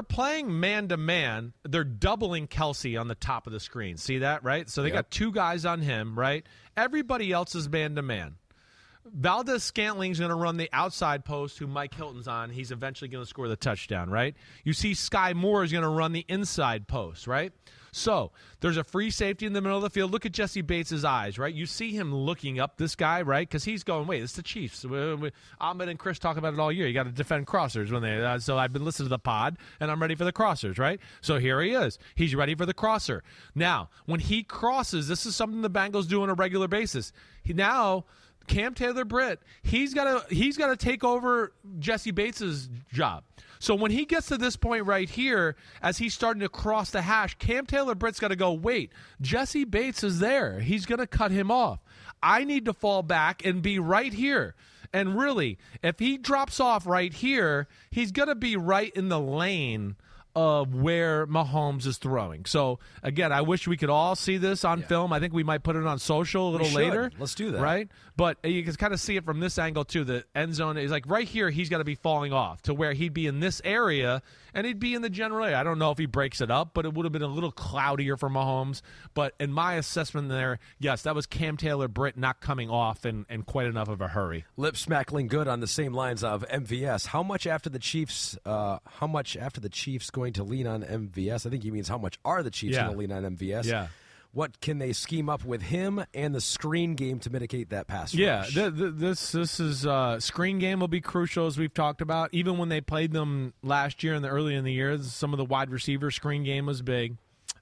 man-to-man. They're doubling Kelsey on the top of the screen. See that, right? So they got 2 guys on him, right? Everybody else is man-to-man. Valdez-Scantling's going to run the outside post who Mike Hilton's on. He's eventually going to score the touchdown, right? You see Sky Moore is going to run the inside post, right? So there's a free safety in the middle of the field. Look at Jesse Bates' eyes, right? You see him looking up this guy, right? Because he's going, wait, it's the Chiefs. Ahmed and Chris talk about it all year. You got to defend crossers when they. So I've been listening to the pod, and I'm ready for the crossers, right? So here he is. He's ready for the crosser. Now, when he crosses, this is something the Bengals do on a regular basis. Now, Cam Taylor-Britt, he's got to take over Jesse Bates' job. So when he gets to this point right here, as he's starting to cross the hash, Cam Taylor-Britt's got to go, wait, Jesse Bates is there. He's going to cut him off. I need to fall back and be right here. And really, if he drops off right here, he's going to be right in the lane of where Mahomes is throwing. So, again, I wish we could all see this on film. I think we might put it on social a little later. Let's do that. Right? But you can kind of see it from this angle, too. The end zone is like right here, he's got to be falling off to where he'd be in this area, and he'd be in the general area. I don't know if he breaks it up, but it would have been a little cloudier for Mahomes. But in my assessment there, yes, that was Cam Taylor-Britt not coming off in quite enough of a hurry. Lip smackling good on the same lines of MVS. How much after the Chiefs going to lean on MVS? I think he means how much are the Chiefs going to lean on MVS? Yeah. What can they scheme up with him and the screen game to mitigate that pass rush? Yeah, this is screen game will be crucial, as we've talked about. Even when they played them last year early in the year, some of the wide receiver screen game was big.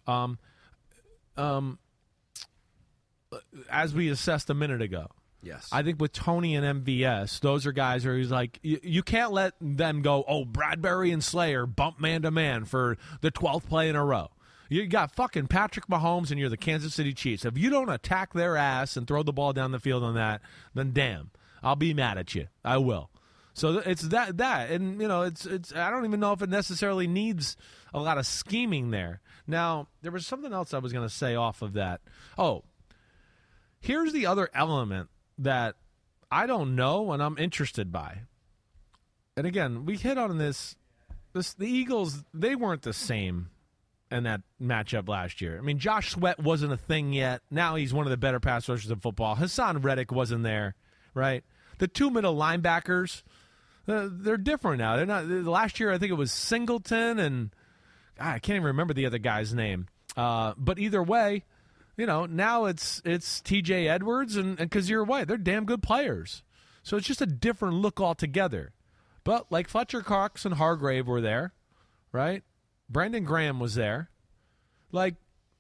As we assessed a minute ago. Yes. I think with Tony and MVS, those are guys where he's like, you can't let them go, oh, Bradbury and Slayer bump man-to-man for the 12th play in a row. You got fucking Patrick Mahomes and you're the Kansas City Chiefs. If you don't attack their ass and throw the ball down the field on that, then damn, I'll be mad at you. I will. So it's that, and it's. I don't even know if it necessarily needs a lot of scheming there. Now, there was something else I was going to say off of that. Oh, here's the other element that I don't know and I'm interested by. And again, we hit on this. The Eagles, they weren't the same in that matchup last year. I mean, Josh Sweat wasn't a thing yet. Now he's one of the better pass rushers in football. Hassan Reddick wasn't there, right? The two middle linebackers, they're different now. They're not. Last year, I think it was Singleton and I can't even remember the other guy's name. But either way, now it's T.J. Edwards and Kazir White. They're damn good players. So it's just a different look altogether. But like Fletcher Cox and Hargrave were there, right? Brandon Graham was there. Like,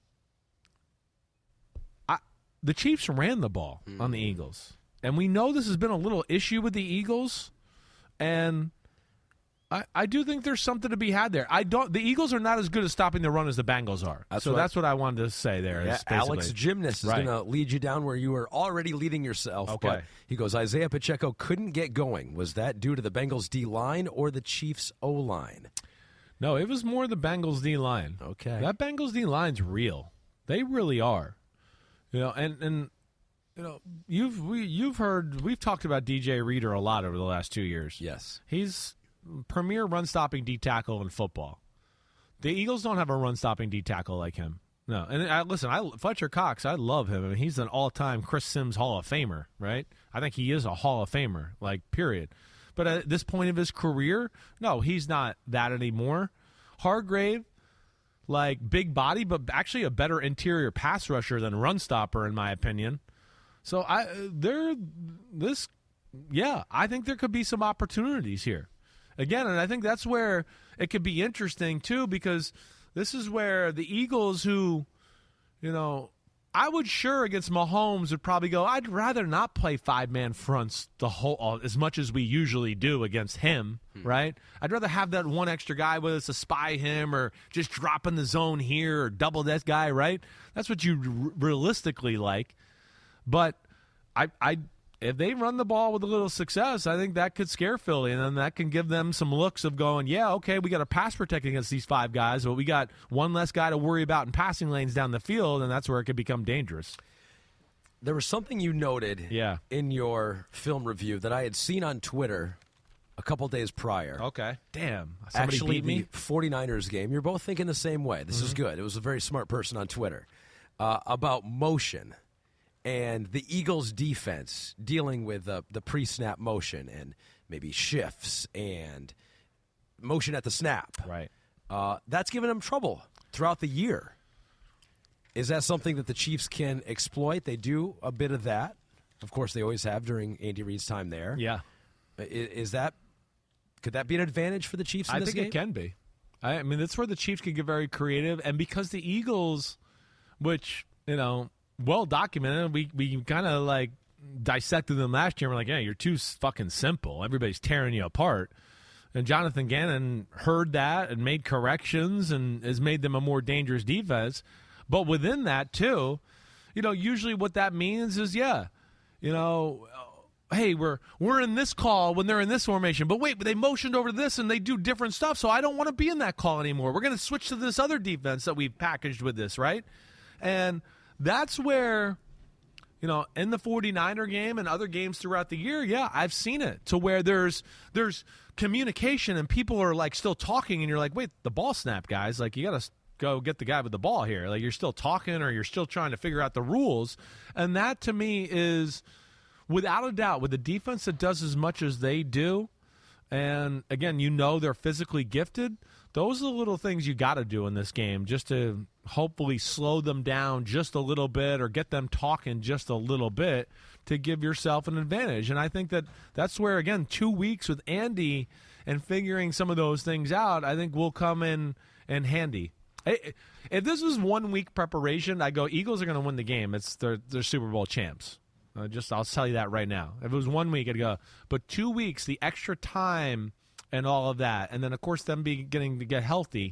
the Chiefs ran the ball on the Eagles. And we know this has been a little issue with the Eagles. And I do think there's something to be had there. The Eagles are not as good at stopping the run as the Bengals are. That's what I wanted to say there. Yeah, Alex Gymnast is going to lead you down where you were already leading yourself. Okay. But he goes, Isaiah Pacheco couldn't get going. Was that due to the Bengals D-line or the Chiefs O-line? No, it was more the Bengals D-line. Okay. That Bengals D-line's real. They really are. And you've heard, we've talked about DJ Reader a lot over the last 2 years. Yes. He's premier run-stopping D-tackle in football. The Eagles don't have a run-stopping D-tackle like him. No. And Fletcher Cox, I love him. I mean, he's an all-time Chris Sims Hall of Famer, right? I think he is a Hall of Famer, period. But at this point of his career, no, he's not that anymore. Hargrave, big body, but actually a better interior pass rusher than run stopper, in my opinion. So I think there could be some opportunities here. Again, and I think that's where it could be interesting, too, because this is where the Eagles who, I would against Mahomes would probably go, I'd rather not play five-man fronts as much as we usually do against him, right? I'd rather have that one extra guy with us to spy him or just drop in the zone here or double that guy, right? That's what you realistically like. But if they run the ball with a little success, I think that could scare Philly, and then that can give them some looks of going, yeah, okay, we got to pass protect against these five guys, but we got one less guy to worry about in passing lanes down the field, and that's where it could become dangerous. There was something you noted in your film review that I had seen on Twitter a couple days prior. Okay. Damn. Somebody beat me? The 49ers game. You're both thinking the same way. This is good. It was a very smart person on Twitter about motion. and the Eagles' defense dealing with the pre-snap motion and maybe shifts and motion at the snap. Right. That's given them trouble throughout the year. Is that something that the Chiefs can exploit? They do a bit of that. Of course, they always have during Andy Reid's time there. Yeah. Could that be an advantage for the Chiefs in this game? I think it can be. I mean, that's where the Chiefs could get very creative. And because the Eagles, which, well documented, we kind of like dissected them last year. And we're like, yeah, you're too fucking simple. Everybody's tearing you apart. And Jonathan Gannon heard that and made corrections and has made them a more dangerous defense. But within that, too, usually what that means is, hey, we're in this call when they're in this formation. But wait, they motioned over to this and they do different stuff, so I don't want to be in that call anymore. We're going to switch to this other defense that we've packaged with this, right? And that's where, in the 49er game and other games throughout the year, yeah, I've seen it to where there's communication and people are, like, still talking and you're like, wait, the ball snap, guys. Like, you got to go get the guy with the ball here. Like, you're still talking or you're still trying to figure out the rules. And that, to me, is – without a doubt, with a defense that does as much as they do, and, again, they're physically gifted, those are the little things you got to do in this game just to hopefully slow them down just a little bit or get them talking just a little bit to give yourself an advantage. And I think that's where, again, 2 weeks with Andy and figuring some of those things out, I think will come in handy. If this was 1 week preparation, I go, Eagles are going to win the game. They're Super Bowl champs. I'll tell you that right now. If it was 1 week, I'd go. But 2 weeks, the extra time and all of that, and then, of course, them getting to get healthy,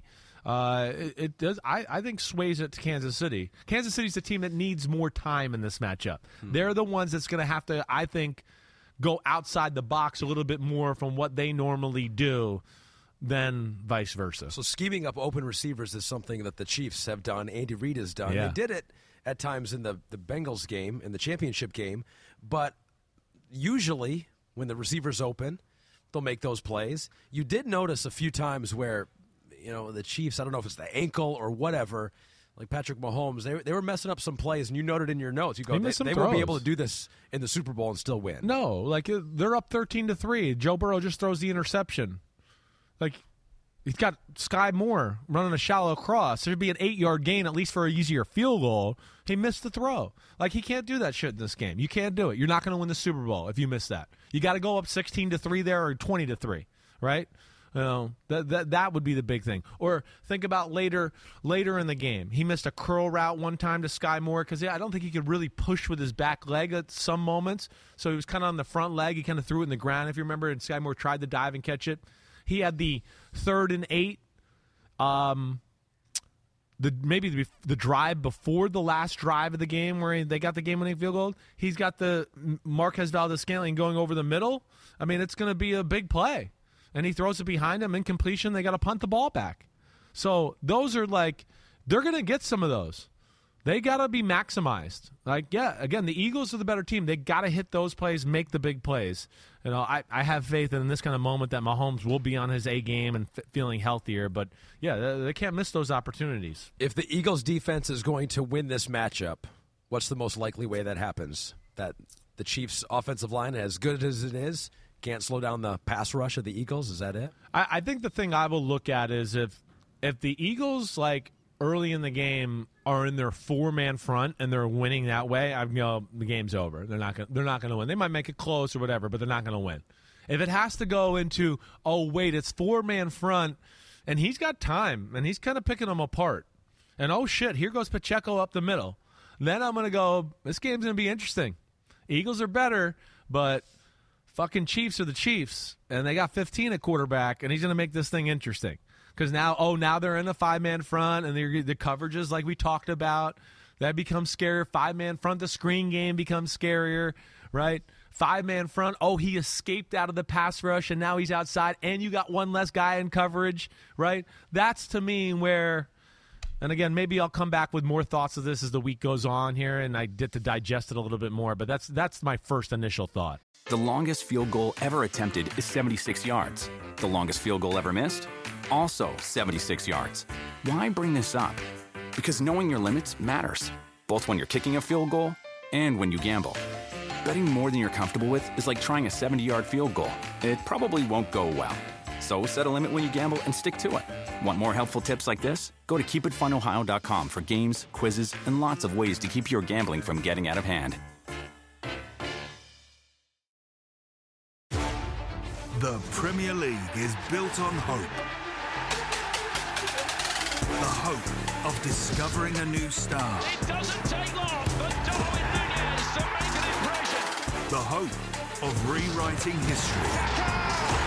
it does, I think, sways it to Kansas City. Kansas City's the team that needs more time in this matchup. They're the ones that's going to have to, I think, go outside the box a little bit more from what they normally do than vice versa. So scheming up open receivers is something that the Chiefs have done. Andy Reid has done. Yeah. They did it at times in the Bengals game, in the championship game. But usually when the receiver's open, they'll make those plays. You did notice a few times where, the Chiefs, I don't know if it's the ankle or whatever, like Patrick Mahomes, they were messing up some plays, and you noted in your notes, you go, they won't be able to do this in the Super Bowl and still win. No, like they're up 13-3. Joe Burrow just throws the interception. Like, he's got Sky Moore running a shallow cross. There'd be an 8-yard gain, at least for an easier field goal. He missed the throw. Like, he can't do that shit in this game. You can't do it. You're not going to win the Super Bowl if you miss that. You got to go up 16-3 there or 20-3, right? That would be the big thing. Or think about later in the game. He missed a curl route one time to Sky Moore because I don't think he could really push with his back leg at some moments. So he was kind of on the front leg. He kind of threw it in the ground, if you remember, and Sky Moore tried to dive and catch it. He had the 3rd and 8, maybe the drive before the last drive of the game where they got the game-winning field goal. He's got the Marquez Valdes-Scantling going over the middle. I mean, it's going to be a big play. And he throws it behind him, incompletion. They got to punt the ball back. So those are like, they're going to get some of those. They got to be maximized. Like, yeah, again, the Eagles are the better team. They got to hit those plays, make the big plays. I have faith in this kind of moment that Mahomes will be on his A game and feeling healthier. But, yeah, they can't miss those opportunities. If the Eagles' defense is going to win this matchup, what's the most likely way that happens? That the Chiefs' offensive line, as good as it is, can't slow down the pass rush of the Eagles? Is that it? I think the thing I will look at is if the Eagles, like, early in the game are in their 4-man front and they're winning that way, the game's over. They're not going to win. They might make it close or whatever, but they're not going to win. If it has to go into, oh, wait, it's 4-man front, and he's got time, and he's kind of picking them apart, and oh, shit, here goes Pacheco up the middle, then I'm going to go, this game's going to be interesting. Eagles are better, but fucking Chiefs are the Chiefs, and they got 15 at quarterback, and he's going to make this thing interesting. Because now they're in a 5-man front, and the coverages like we talked about, that becomes scarier. 5-man front, the screen game becomes scarier, right? 5-man front, oh, he escaped out of the pass rush, and now he's outside, and you got one less guy in coverage, right? That's, to me, where, and again, maybe I'll come back with more thoughts of this as the week goes on here, and I get to digest it a little bit more, but that's my first initial thought. The longest field goal ever attempted is 76 yards. The longest field goal ever missed? Also 76 yards. Why bring this up? Because knowing your limits matters, both when you're kicking a field goal and when you gamble. Betting more than you're comfortable with is like trying a 70-yard field goal. It probably won't go well. So set a limit when you gamble and stick to it. Want more helpful tips like this? Go to keepitfunohio.com for games, quizzes, and lots of ways to keep your gambling from getting out of hand. The Premier League is built on hope. The hope of discovering a new star. It doesn't take long for Darwin Núñez to make an impression. The hope of rewriting history.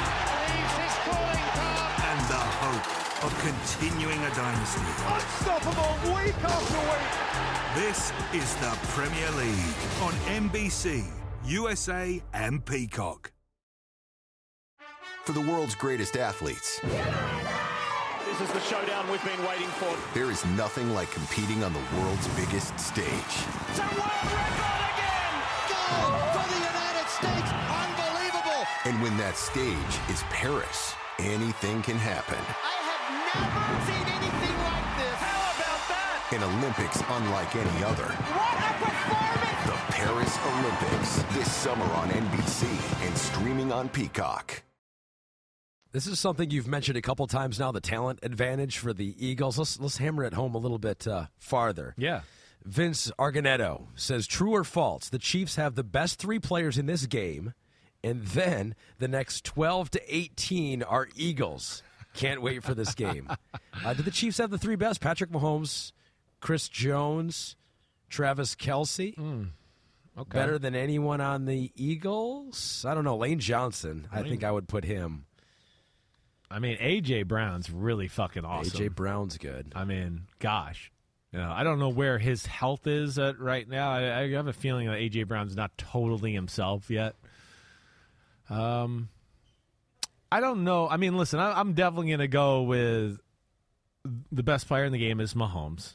And the hope of continuing a dynasty. Unstoppable week after week. This is the Premier League on NBC, USA and Peacock. For the world's greatest athletes, This is the showdown we've been waiting for. there is nothing like competing on the world's biggest stage. It's a world record again! Goal for the United States! Unbelievable! And when that stage is Paris, anything can happen. I have never seen anything like this. How about that? An Olympics unlike any other. What a performance! The Paris Olympics, this summer on NBC and streaming on Peacock. This is something you've mentioned a couple times now, the talent advantage for the Eagles. Let's hammer it home a little bit farther. Yeah. Vince Argonetto says, true or false, the Chiefs have the best 3 players in this game, and then the next 12 to 18 are Eagles. Can't wait for this game. Do the Chiefs have the 3 best? Patrick Mahomes, Chris Jones, Travis Kelce? Okay. Better than anyone on the Eagles? I don't know. Lane Johnson, I think I would put him. I mean, A.J. Brown's really fucking awesome. A.J. Brown's good. I mean, gosh. I don't know where his health is at right now. I have a feeling that A.J. Brown's not totally himself yet. I don't know. I mean, listen, I'm definitely going to go with the best player in the game is Mahomes.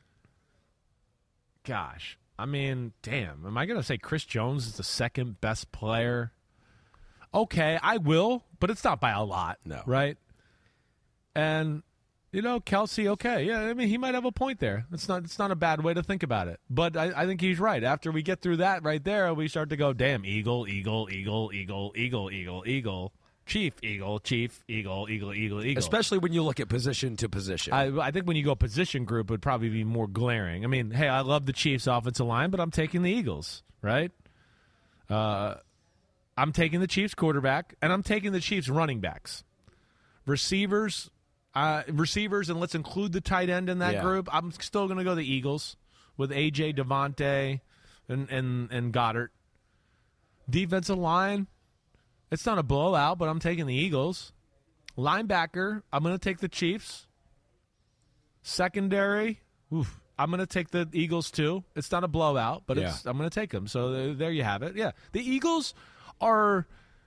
Gosh. I mean, damn. Am I going to say Chris Jones is the second best player? Okay, I will, but it's not by a lot. No. Right? And, Kelce, okay. Yeah, I mean, he might have a point there. It's not a bad way to think about it. But I think he's right. After we get through that right there, we start to go, damn, Eagle, Eagle, Eagle, Eagle, Eagle, Eagle, Eagle, Chief, Eagle, Chief, Eagle, Eagle, Eagle, Eagle. Especially when you look at position to position. I think when you go position group, it would probably be more glaring. I mean, hey, I love the Chiefs' offensive line, but I'm taking the Eagles, right? I'm taking the Chiefs quarterback, and I'm taking the Chiefs running backs. Receivers, and let's include the tight end in that group. I'm still going to go the Eagles with A.J., Devontae, and Goddard. Defensive line, it's not a blowout, but I'm taking the Eagles. Linebacker, I'm going to take the Chiefs. Secondary, I'm going to take the Eagles too. It's not a blowout, but I'm going to take them. So there you have it. Yeah, the Eagles are.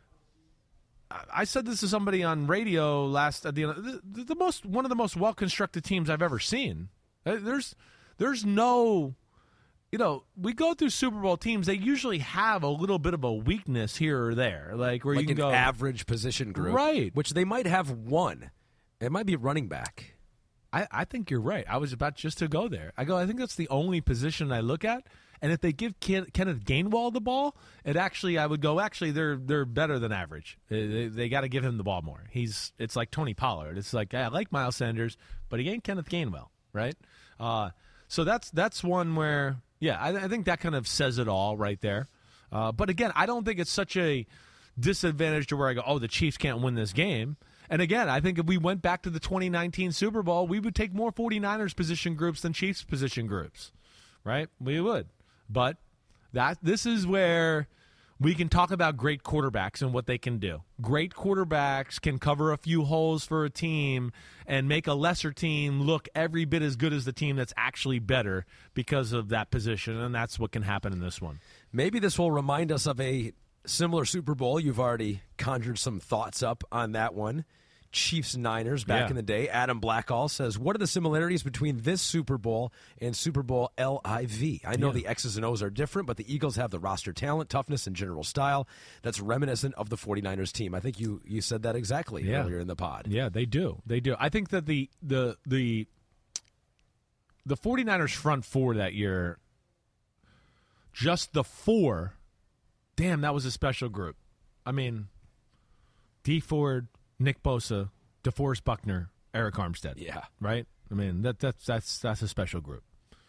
I said this to somebody on radio one of the most well constructed teams I've ever seen. There's no, we go through Super Bowl teams. They usually have a little bit of a weakness here or there, like where you can an go average position group, right? Which they might have one. It might be running back. I think you're right. I was about just to go there. I think that's the only position I look at. And if they give Kenneth Gainwell the ball, I would go, they're better than average. They got to give him the ball more. It's like Tony Pollard. It's like, I like Miles Sanders, but he ain't Kenneth Gainwell, right? So that's one where, I think that kind of says it all right there. But again, I don't think it's such a disadvantage to where I go, the Chiefs can't win this game. And again, I think if we went back to the 2019 Super Bowl, we would take more 49ers position groups than Chiefs position groups, right? We would. But this is where we can talk about great quarterbacks and what they can do. Great quarterbacks can cover a few holes for a team and make a lesser team look every bit as good as the team that's actually better because of that position, and that's what can happen in this one. Maybe this will remind us of a similar Super Bowl. You've already conjured some thoughts up on that one. Chiefs-Niners back in the day. Adam Blackall says, what are the similarities between this Super Bowl and Super Bowl LIV? I know the X's and O's are different, but the Eagles have the roster talent, toughness, and general style that's reminiscent of the 49ers team. I think you said that exactly earlier in the pod. Yeah, they do. They do. I think that the 49ers front four that year, just the 4, damn, that was a special group. I mean, Dee Ford, Nick Bosa, DeForest Buckner, Eric Armstead. Yeah. Right? I mean, that's a special group.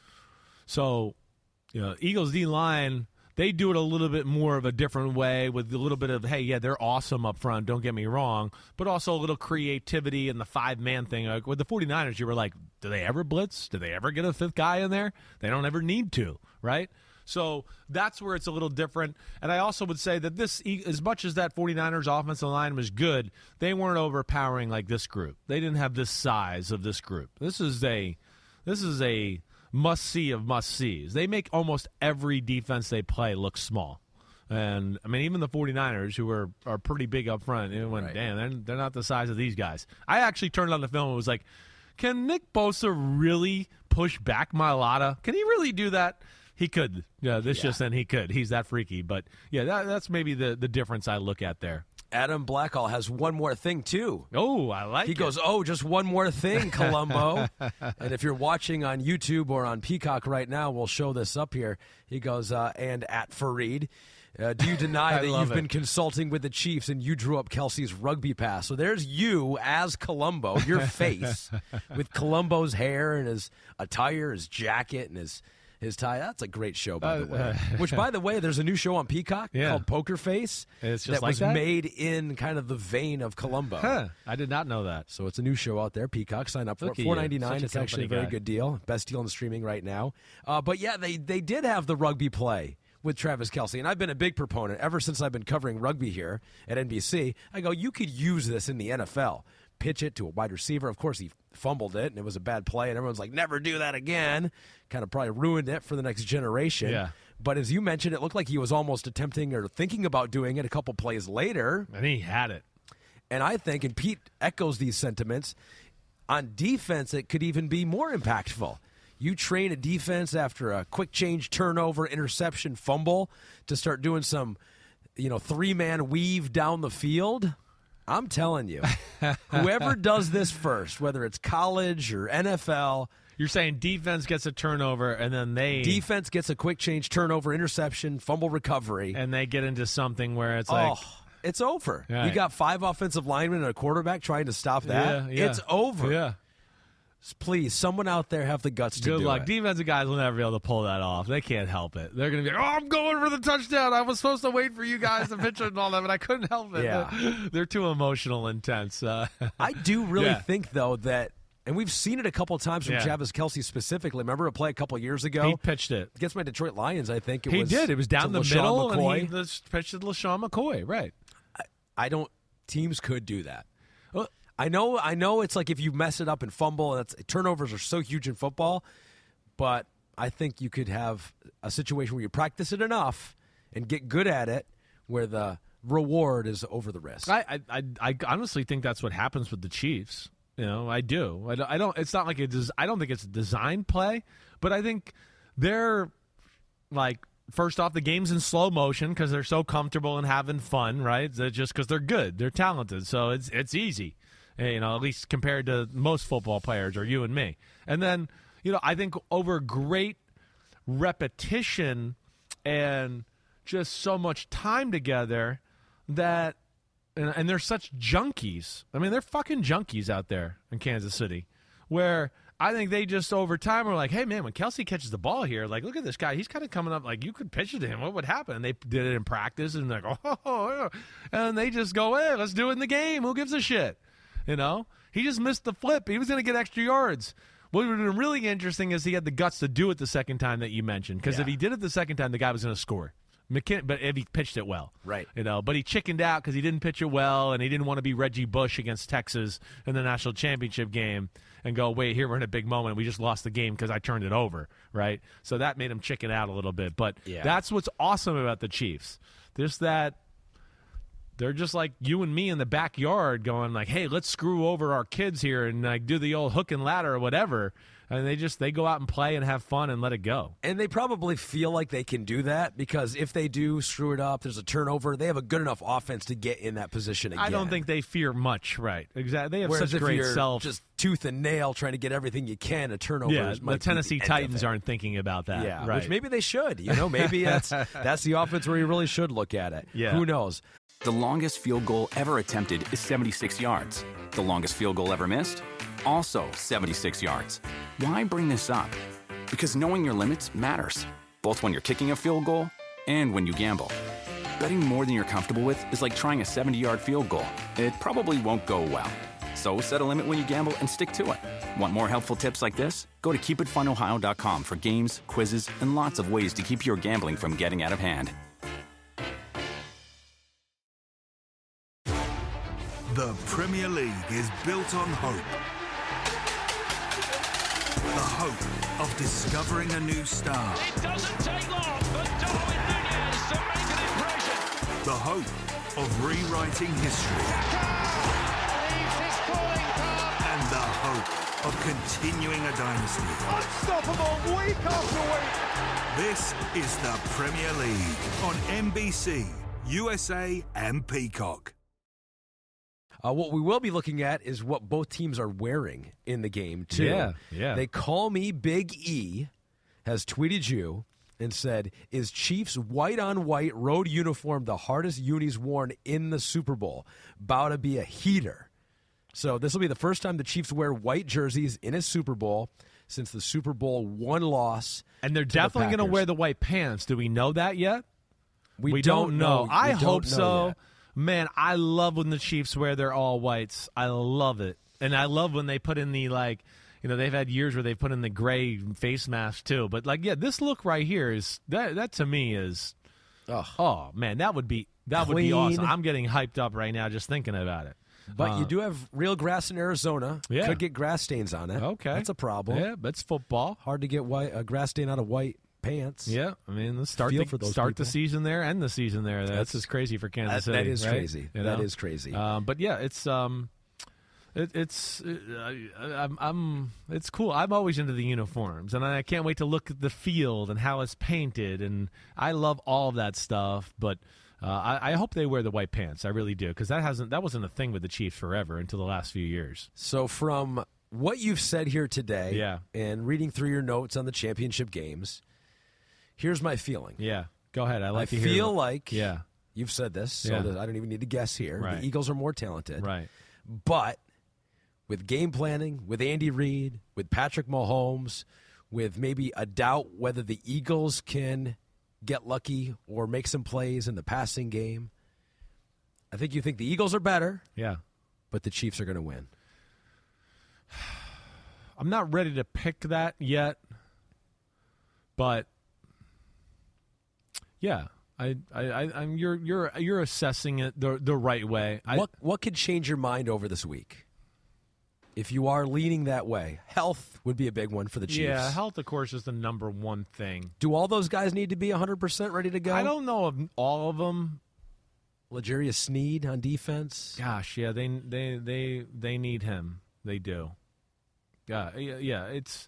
So, Eagles D-line, they do it a little bit more of a different way with a little bit of, hey, yeah, they're awesome up front, don't get me wrong, but also a little creativity in the 5-man thing. Like with the 49ers, you were like, do they ever blitz? Do they ever get a 5th guy in there? They don't ever need to, right? So that's where it's a little different. And I also would say that this, as much as that 49ers offensive line was good, they weren't overpowering like this group. They didn't have this size of this group. This is a must-see of must-sees. They make almost every defense they play look small. And, I mean, even the 49ers, who are pretty big up front, it went, damn, they're not the size of these guys. I actually turned on the film and was like, can Nick Bosa really push back Mailata? Can he really do that? He could. Yeah, just then he could. He's that freaky. But, yeah, that's maybe the difference I look at there. Adam Blackall has one more thing, too. Oh, I like it. He goes, just one more thing, Columbo. And if you're watching on YouTube or on Peacock right now, we'll show this up here. He goes, and at Fareed, do you deny that you've been consulting with the Chiefs and you drew up Kelsey's rugby pass? So there's you as Columbo, your face, with Columbo's hair and his attire, his jacket, and his tie. That's a great show, by the way. Which, by the way, there's a new show on Peacock called Poker Face. It's just that was made in kind of the vein of Columbo. Huh. I did not know that. So it's a new show out there. Peacock, sign up for it. $4.99. It's actually a very good deal. Best deal in streaming right now. But yeah, they did have the rugby play with Travis Kelce, and I've been a big proponent ever since I've been covering rugby here at NBC. I go, you could use this in the NFL. Pitch it to a wide receiver. Of course, he fumbled it, and it was a bad play, and everyone's like, never do that again. Kind of probably ruined it for the next generation. Yeah. But as you mentioned, it looked like he was almost attempting or thinking about doing it a couple plays later. And he had it. And I think, and Pete echoes these sentiments, on defense it could even be more impactful. You train a defense after a quick change, turnover, interception, fumble to start doing some, 3-man weave down the field. I'm telling you, whoever does this first, whether it's college or NFL. You're saying defense gets a turnover and then defense gets a quick change, turnover, interception, fumble recovery. And they get into something where it's like. It's over. Right. You got 5 offensive linemen and a quarterback trying to stop that. Yeah. It's over. Yeah. Please, someone out there have the guts to do it. Good luck. Defensive guys will never be able to pull that off. They can't help it. They're going to be like, I'm going for the touchdown. I was supposed to wait for you guys to pitch it and all that, but I couldn't help it. Yeah. They're too emotional intense. I do really think, though, that, and we've seen it a couple times from Travis Kelce specifically. Remember a play a couple years ago? He pitched it. Against my Detroit Lions, I think. He did. It was down the middle, McCoy. and he pitched to LaShawn McCoy. Right. Teams could do that. I know it's like if you mess it up and fumble, and turnovers are so huge in football, but I think you could have a situation where you practice it enough and get good at it where the reward is over the risk. I honestly think that's what happens with the Chiefs. I do. I don't. It's not like I don't think it's a design play, but I think they're like. First off, the game's in slow motion because they're so comfortable and having fun, right? Just because they're good, they're talented, so it's easy, at least compared to most football players or you and me. And then, I think over great repetition and just so much time together that, and they're such junkies. I mean, they're fucking junkies out there in Kansas City, where I think they just over time are like, hey, man, when Kelce catches the ball here, like, look at this guy. He's kind of coming up like you could pitch it to him. What would happen? And they did it in practice, and they're like, oh. And they just go, hey, let's do it in the game. Who gives a shit? He just missed the flip. He was going to get extra yards. What would have been really interesting is he had the guts to do it the second time that you mentioned. Because if he did it the second time, the guy was going to score. But if he pitched it well. Right. But he chickened out because he didn't pitch it well, and he didn't want to be Reggie Bush against Texas in the national championship game and go, wait, here we're in a big moment. We just lost the game because I turned it over, right? So that made him chicken out a little bit. But that's what's awesome about the Chiefs. Just that they're just like you and me in the backyard going like, hey, let's screw over our kids here and like do the old hook and ladder or whatever. And they go out and play and have fun and let it go. And they probably feel like they can do that because if they do screw it up, there's a turnover, they have a good enough offense to get in that position again. I don't think they fear much, right? Exactly. They have Whereas such great self. Just tooth and nail trying to get everything you can, a turnover. Yeah, the Tennessee Titans aren't thinking about that. Yeah, right. which maybe they should. Maybe that's the offense where you really should look at it. Yeah. Who knows? The longest field goal ever attempted is 76 yards. The longest field goal ever missed? Also 76 yards. Why bring this up? Because knowing your limits matters, both when you're kicking a field goal and when you gamble. Betting more than you're comfortable with is like trying a 70-yard field goal. It probably won't go well. So set a limit when you gamble and stick to it. Want more helpful tips like this? Go to keepitfunohio.com for games, quizzes, and lots of ways to keep your gambling from getting out of hand. The Premier League is built on hope. The hope of discovering a new star. It doesn't take long for Darwin Núñez to make an impression. The hope of rewriting history. And the hope of continuing a dynasty. Unstoppable week after week. This is the Premier League on NBC, USA and Peacock. What we will be looking at is what both teams are wearing in the game, too. Yeah. They Call Me Big E has tweeted you and said, is Chiefs white-on-white road uniform the hardest unis worn in the Super Bowl? Bound to be a heater. So this will be the first time the Chiefs wear white jerseys in a Super Bowl since the Super Bowl one loss. And they're definitely going to wear the white pants. Do we know that yet? We don't know. I hope don't know so. yet. Man, I love when the Chiefs wear their all whites. I love it. And I love when they put in the, they've had years where they've put in the gray face mask too. But, this look right here is, that to me is, oh, man, that would be awesome. I'm getting hyped up right now just thinking about it. But you do have real grass in Arizona. Yeah. Could get grass stains on it. Okay. That's a problem. Yeah, that's football. Hard to get a grass stain out of white pants. Yeah, I mean, let's start the season there, end the season there. That's just crazy for Kansas City. That is right? crazy. You know? That is crazy. But yeah, it's cool. I'm always into the uniforms, and I can't wait to look at the field and how it's painted, and I love all of that stuff. But I hope they wear the white pants. I really do, because that wasn't a thing with the Chiefs forever until the last few years. So from what you've said here today, yeah, and reading through your notes on the championship games, here's my feeling. Yeah, go ahead. I feel like yeah, you've said this, so yeah, I don't even need to guess here. Right. The Eagles are more talented, right? But with game planning, with Andy Reid, with Patrick Mahomes, with maybe a doubt whether the Eagles can get lucky or make some plays in the passing game, I think you think the Eagles are better. Yeah, but the Chiefs are going to win. I'm not ready to pick that yet, but yeah, I'm you're assessing it the right way. What could change your mind over this week? If you are leaning that way, health would be a big one for the Chiefs. Yeah, health, of course, is the number one thing. Do all those guys need to be 100% ready to go? I don't know of all of them. L'Jarius Sneed on defense. Gosh, yeah, they need him. They do. Yeah. It's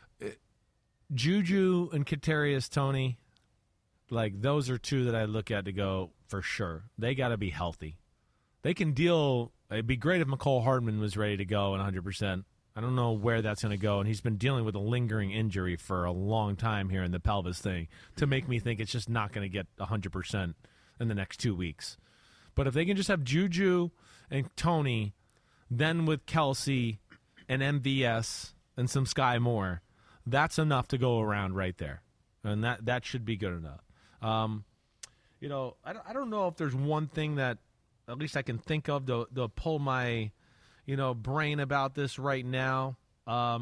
Juju and Kadarius Toney. Like, those are two that I look at to go for sure. They got to be healthy. They can deal. It'd be great if McCole Hardman was ready to go and 100%. I don't know where that's going to go, and he's been dealing with a lingering injury for a long time here in the pelvis thing to make me think it's just not going to get 100% in the next 2 weeks. But if they can just have Juju and Toney, then with Kelsey and MVS and some Sky Moore, that's enough to go around right there, and that should be good enough. I don't know if there's one thing that at least I can think of to pull my, brain about this right now. I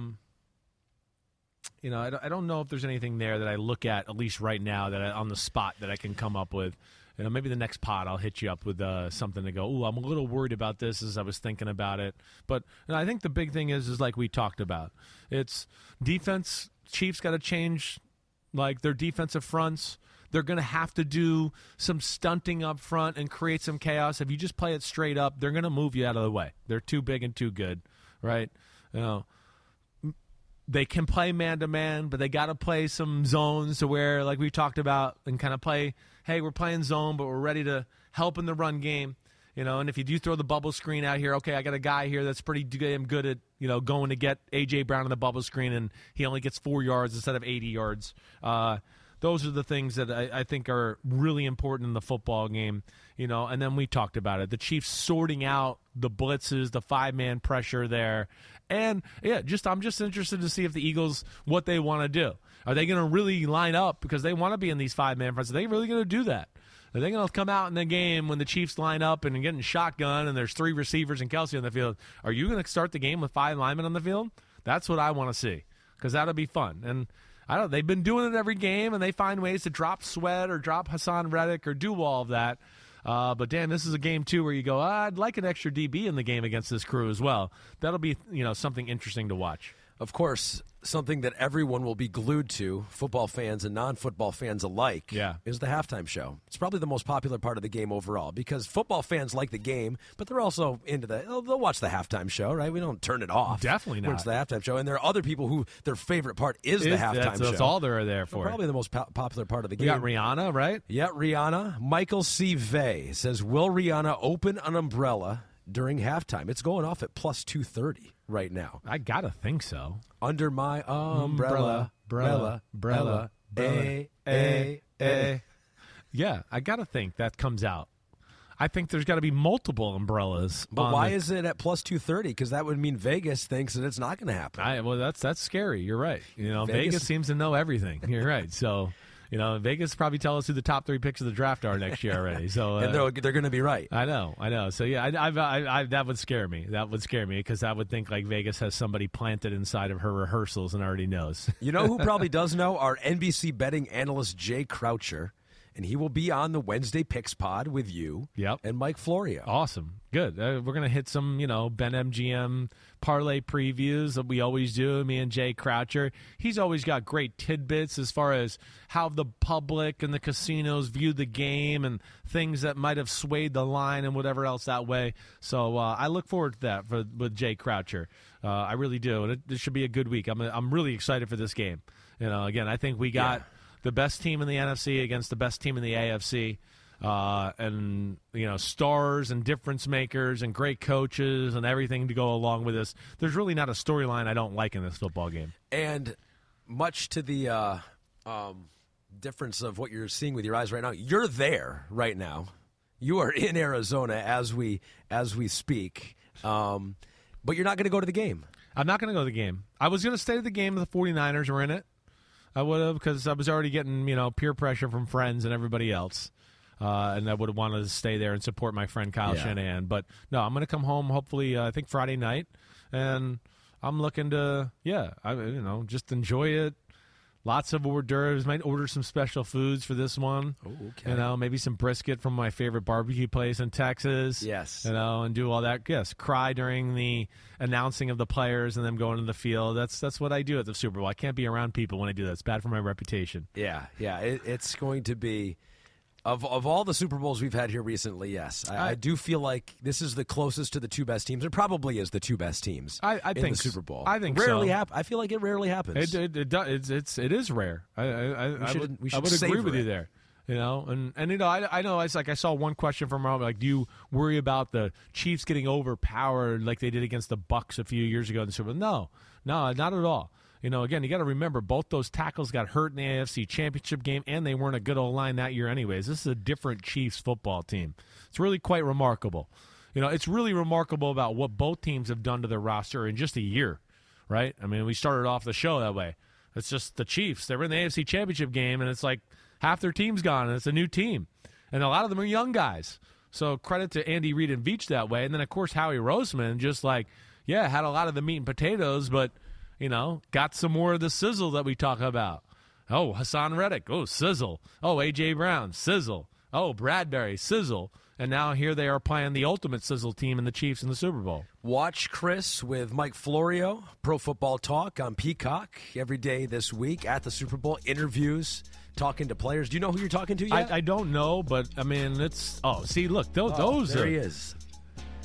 don't know if there's anything there that I look at least right now that on the spot that I can come up with. Maybe the next pod I'll hit you up with something to go, ooh, I'm a little worried about this as I was thinking about it. But I think the big thing is like we talked about. It's defense. Chiefs got to change, like, their defensive fronts. They're going to have to do some stunting up front and create some chaos. If you just play it straight up, they're going to move you out of the way. They're too big and too good, right? they can play man-to-man, but they got to play some zones to where, like we talked about, and kind of play, hey, we're playing zone, but we're ready to help in the run game. And if you do throw the bubble screen out here, okay, I got a guy here that's pretty damn good at, going to get A.J. Brown in the bubble screen, and he only gets 4 yards instead of 80 yards. Those are the things that I think are really important in the football game, and then we talked about it. The Chiefs sorting out the blitzes, the 5-man pressure there. And, yeah, I'm just interested to see if the Eagles, what they want to do. Are they going to really line up because they want to be in these 5-man fronts? Are they really going to do that? Are they going to come out in the game when the Chiefs line up and getting shotgun and there's 3 receivers and Kelsey on the field? Are you going to start the game with 5 linemen on the field? That's what I want to see because that'll be fun. And they've been doing it every game, and they find ways to drop Sweat or drop Hassan Reddick or do all of that. But, Dan, this is a game, too, where you go, I'd like an extra DB in the game against this crew as well. That'll be, something interesting to watch. Of course, something that everyone will be glued to, football fans and non-football fans alike, is the halftime show. It's probably the most popular part of the game overall because football fans like the game, but they're also into they'll watch the halftime show, right? We don't turn it off. Definitely not. When it's the halftime show. And there are other people who their favorite part is the halftime show. That's all they're there for. Probably the most popular part of the game. We got Rihanna, right? Yeah, Rihanna. Michael C. Vey says, will Rihanna open an umbrella during halftime? It's going off at plus 230 right now. I gotta think so. Under my umbrella. Yeah, I gotta think that comes out. I think there's got to be multiple umbrellas. But why is it at plus 230? Because that would mean Vegas thinks that it's not going to happen. Well, that's scary. You're right. Vegas seems to know everything. You're right. So. Vegas probably tell us who the top 3 picks of the draft are next year already. So and they're going to be right. I know. So yeah, I that would scare me. That would scare me because I would think like Vegas has somebody planted inside of her rehearsals and already knows. You know who probably does know? Our NBC betting analyst Jay Croucher, and he will be on the Wednesday Picks Pod with you. Yep. And Mike Florio. Awesome. Good. We're going to hit some, Ben MGM parlay previews that we always do, me and Jay Croucher. He's always got great tidbits as far as how the public and the casinos view the game and things that might have swayed the line and whatever else that way. So I look forward to that with Jay Croucher. I really do. And it should be a good week. I'm really excited for this game. Again, I think we got the best team in the NFC against the best team in the AFC. And stars and difference makers and great coaches and everything to go along with this. There's really not a storyline I don't like in this football game. And much to the difference of what you're seeing with your eyes right now, you're there right now. You are in Arizona as we speak. But you're not going to go to the game. I'm not going to go to the game. I was going to stay at the game if the 49ers were in it. I would have because I was already getting peer pressure from friends and everybody else. And I would have wanted to stay there and support my friend Kyle Shanahan. But, no, I'm going to come home hopefully, I think, Friday night. And I'm looking to, just enjoy it. Lots of hors d'oeuvres. Might order some special foods for this one. Oh, okay. Maybe some brisket from my favorite barbecue place in Texas. Yes. And do all that. Yes, cry during the announcing of the players and them going to the field. That's what I do at the Super Bowl. I can't be around people when I do that. It's bad for my reputation. Yeah. It's going to be... Of all the Super Bowls we've had here recently, yes. I do feel like this is the closest to the 2 best teams. It probably is the 2 best teams in the Super Bowl. I think rarely so. I feel like it rarely happens. It is rare. I would agree with you there. I know it's like I saw one question from Rob, like, do you worry about the Chiefs getting overpowered like they did against the Bucs a few years ago in the Super Bowl? No, not at all. Again, you got to remember both those tackles got hurt in the AFC Championship game, and they weren't a good old line that year anyways. This is a different Chiefs football team. It's really quite remarkable. It's really remarkable about what both teams have done to their roster in just a year, right? I mean, we started off the show that way. It's just the Chiefs. They were in the AFC Championship game, and it's like half their team's gone, and it's a new team. And a lot of them are young guys. So credit to Andy Reid and Veach that way. And then, of course, Howie Roseman just had a lot of the meat and potatoes, but – got some more of the sizzle that we talk about. Oh, Hassan Reddick. Oh, sizzle. Oh, A.J. Brown. Sizzle. Oh, Bradbury. Sizzle. And now here they are playing the ultimate sizzle team in the Chiefs in the Super Bowl. Watch Chris with Mike Florio, Pro Football Talk on Peacock every day this week at the Super Bowl. Interviews, talking to players. Do you know who you're talking to yet? I don't know, but, I mean, it's – oh, see, look, those there are – he is.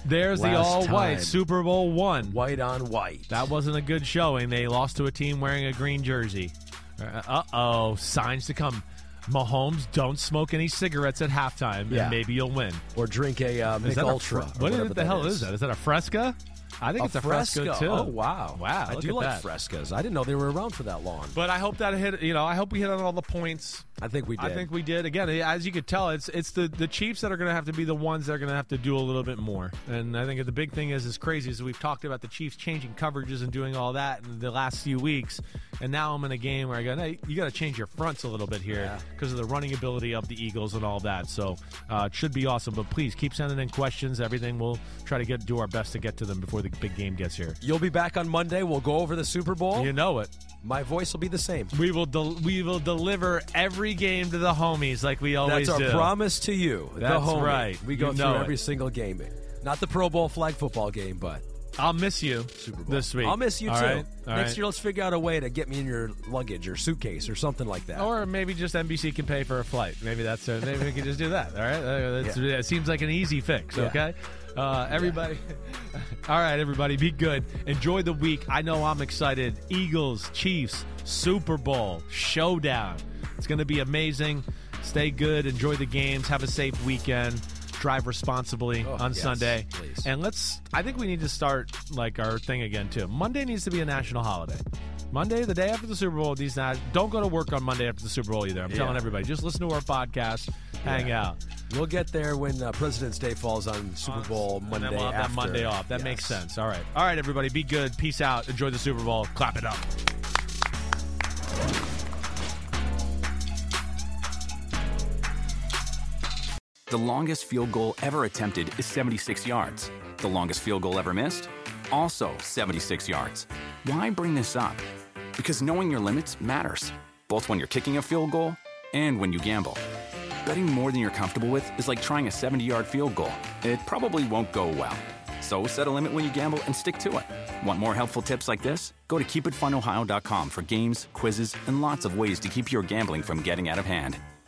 There's the Last all-white time. Super Bowl I. White on white. That wasn't a good showing. They lost to a team wearing a green jersey. Uh-oh. Signs to come. Mahomes, don't smoke any cigarettes at halftime, and maybe you'll win. Or drink a Mick Ultra. What the hell is that? Is that a Fresca? I think it's a Fresca, too. Oh, wow. Wow. I do like Frescas. I didn't know they were around for that long. But I hope that hit, I hope we hit on all the points. I think we did. Again, as you could tell, it's the Chiefs that are going to have to be the ones that are going to have to do a little bit more. And I think the big thing is, as crazy as we've talked about the Chiefs changing coverages and doing all that in the last few weeks, and now I'm in a game where I go, hey, you got to change your fronts a little bit here because of the running ability of the Eagles and all that. So it should be awesome. But please keep sending in questions. Everything we'll try to do our best to get to them before the big game gets here. You'll be back on Monday. We'll go over the Super Bowl. You know it. My voice will be the same. We will deliver every game to the homies like we always do. That's our promise to you. That's the homie. right. We go through every single game. Not the Pro Bowl flag football game, but I'll miss you Super Bowl this week. I'll miss you too. All Next year, let's figure out a way to get me in your luggage or suitcase or something like that. Or maybe just NBC can pay for a flight. Maybe maybe we can just do that. All right, it seems like an easy fix. Okay, everybody. All right, everybody, be good. Enjoy the week. I know I'm excited. Eagles, Chiefs, Super Bowl showdown. It's going to be amazing. Stay good. Enjoy the games. Have a safe weekend. Drive responsibly on Sunday. Please. And I think we need to start like our thing again too. Monday needs to be a national holiday. Monday, the day after the Super Bowl, don't go to work on Monday after the Super Bowl either. I'm telling everybody, just listen to our podcast, hang out. We'll get there when President's Day falls on Super Bowl Monday. And then we'll have that Monday off. That makes sense. All right, everybody, be good. Peace out. Enjoy the Super Bowl. Clap it up. The longest field goal ever attempted is 76 yards. The longest field goal ever missed? Also 76 yards. Why bring this up? Because knowing your limits matters, both when you're kicking a field goal and when you gamble. Betting more than you're comfortable with is like trying a 70-yard field goal. It probably won't go well. So set a limit when you gamble and stick to it. Want more helpful tips like this? Go to keepitfunohio.com for games, quizzes, and lots of ways to keep your gambling from getting out of hand.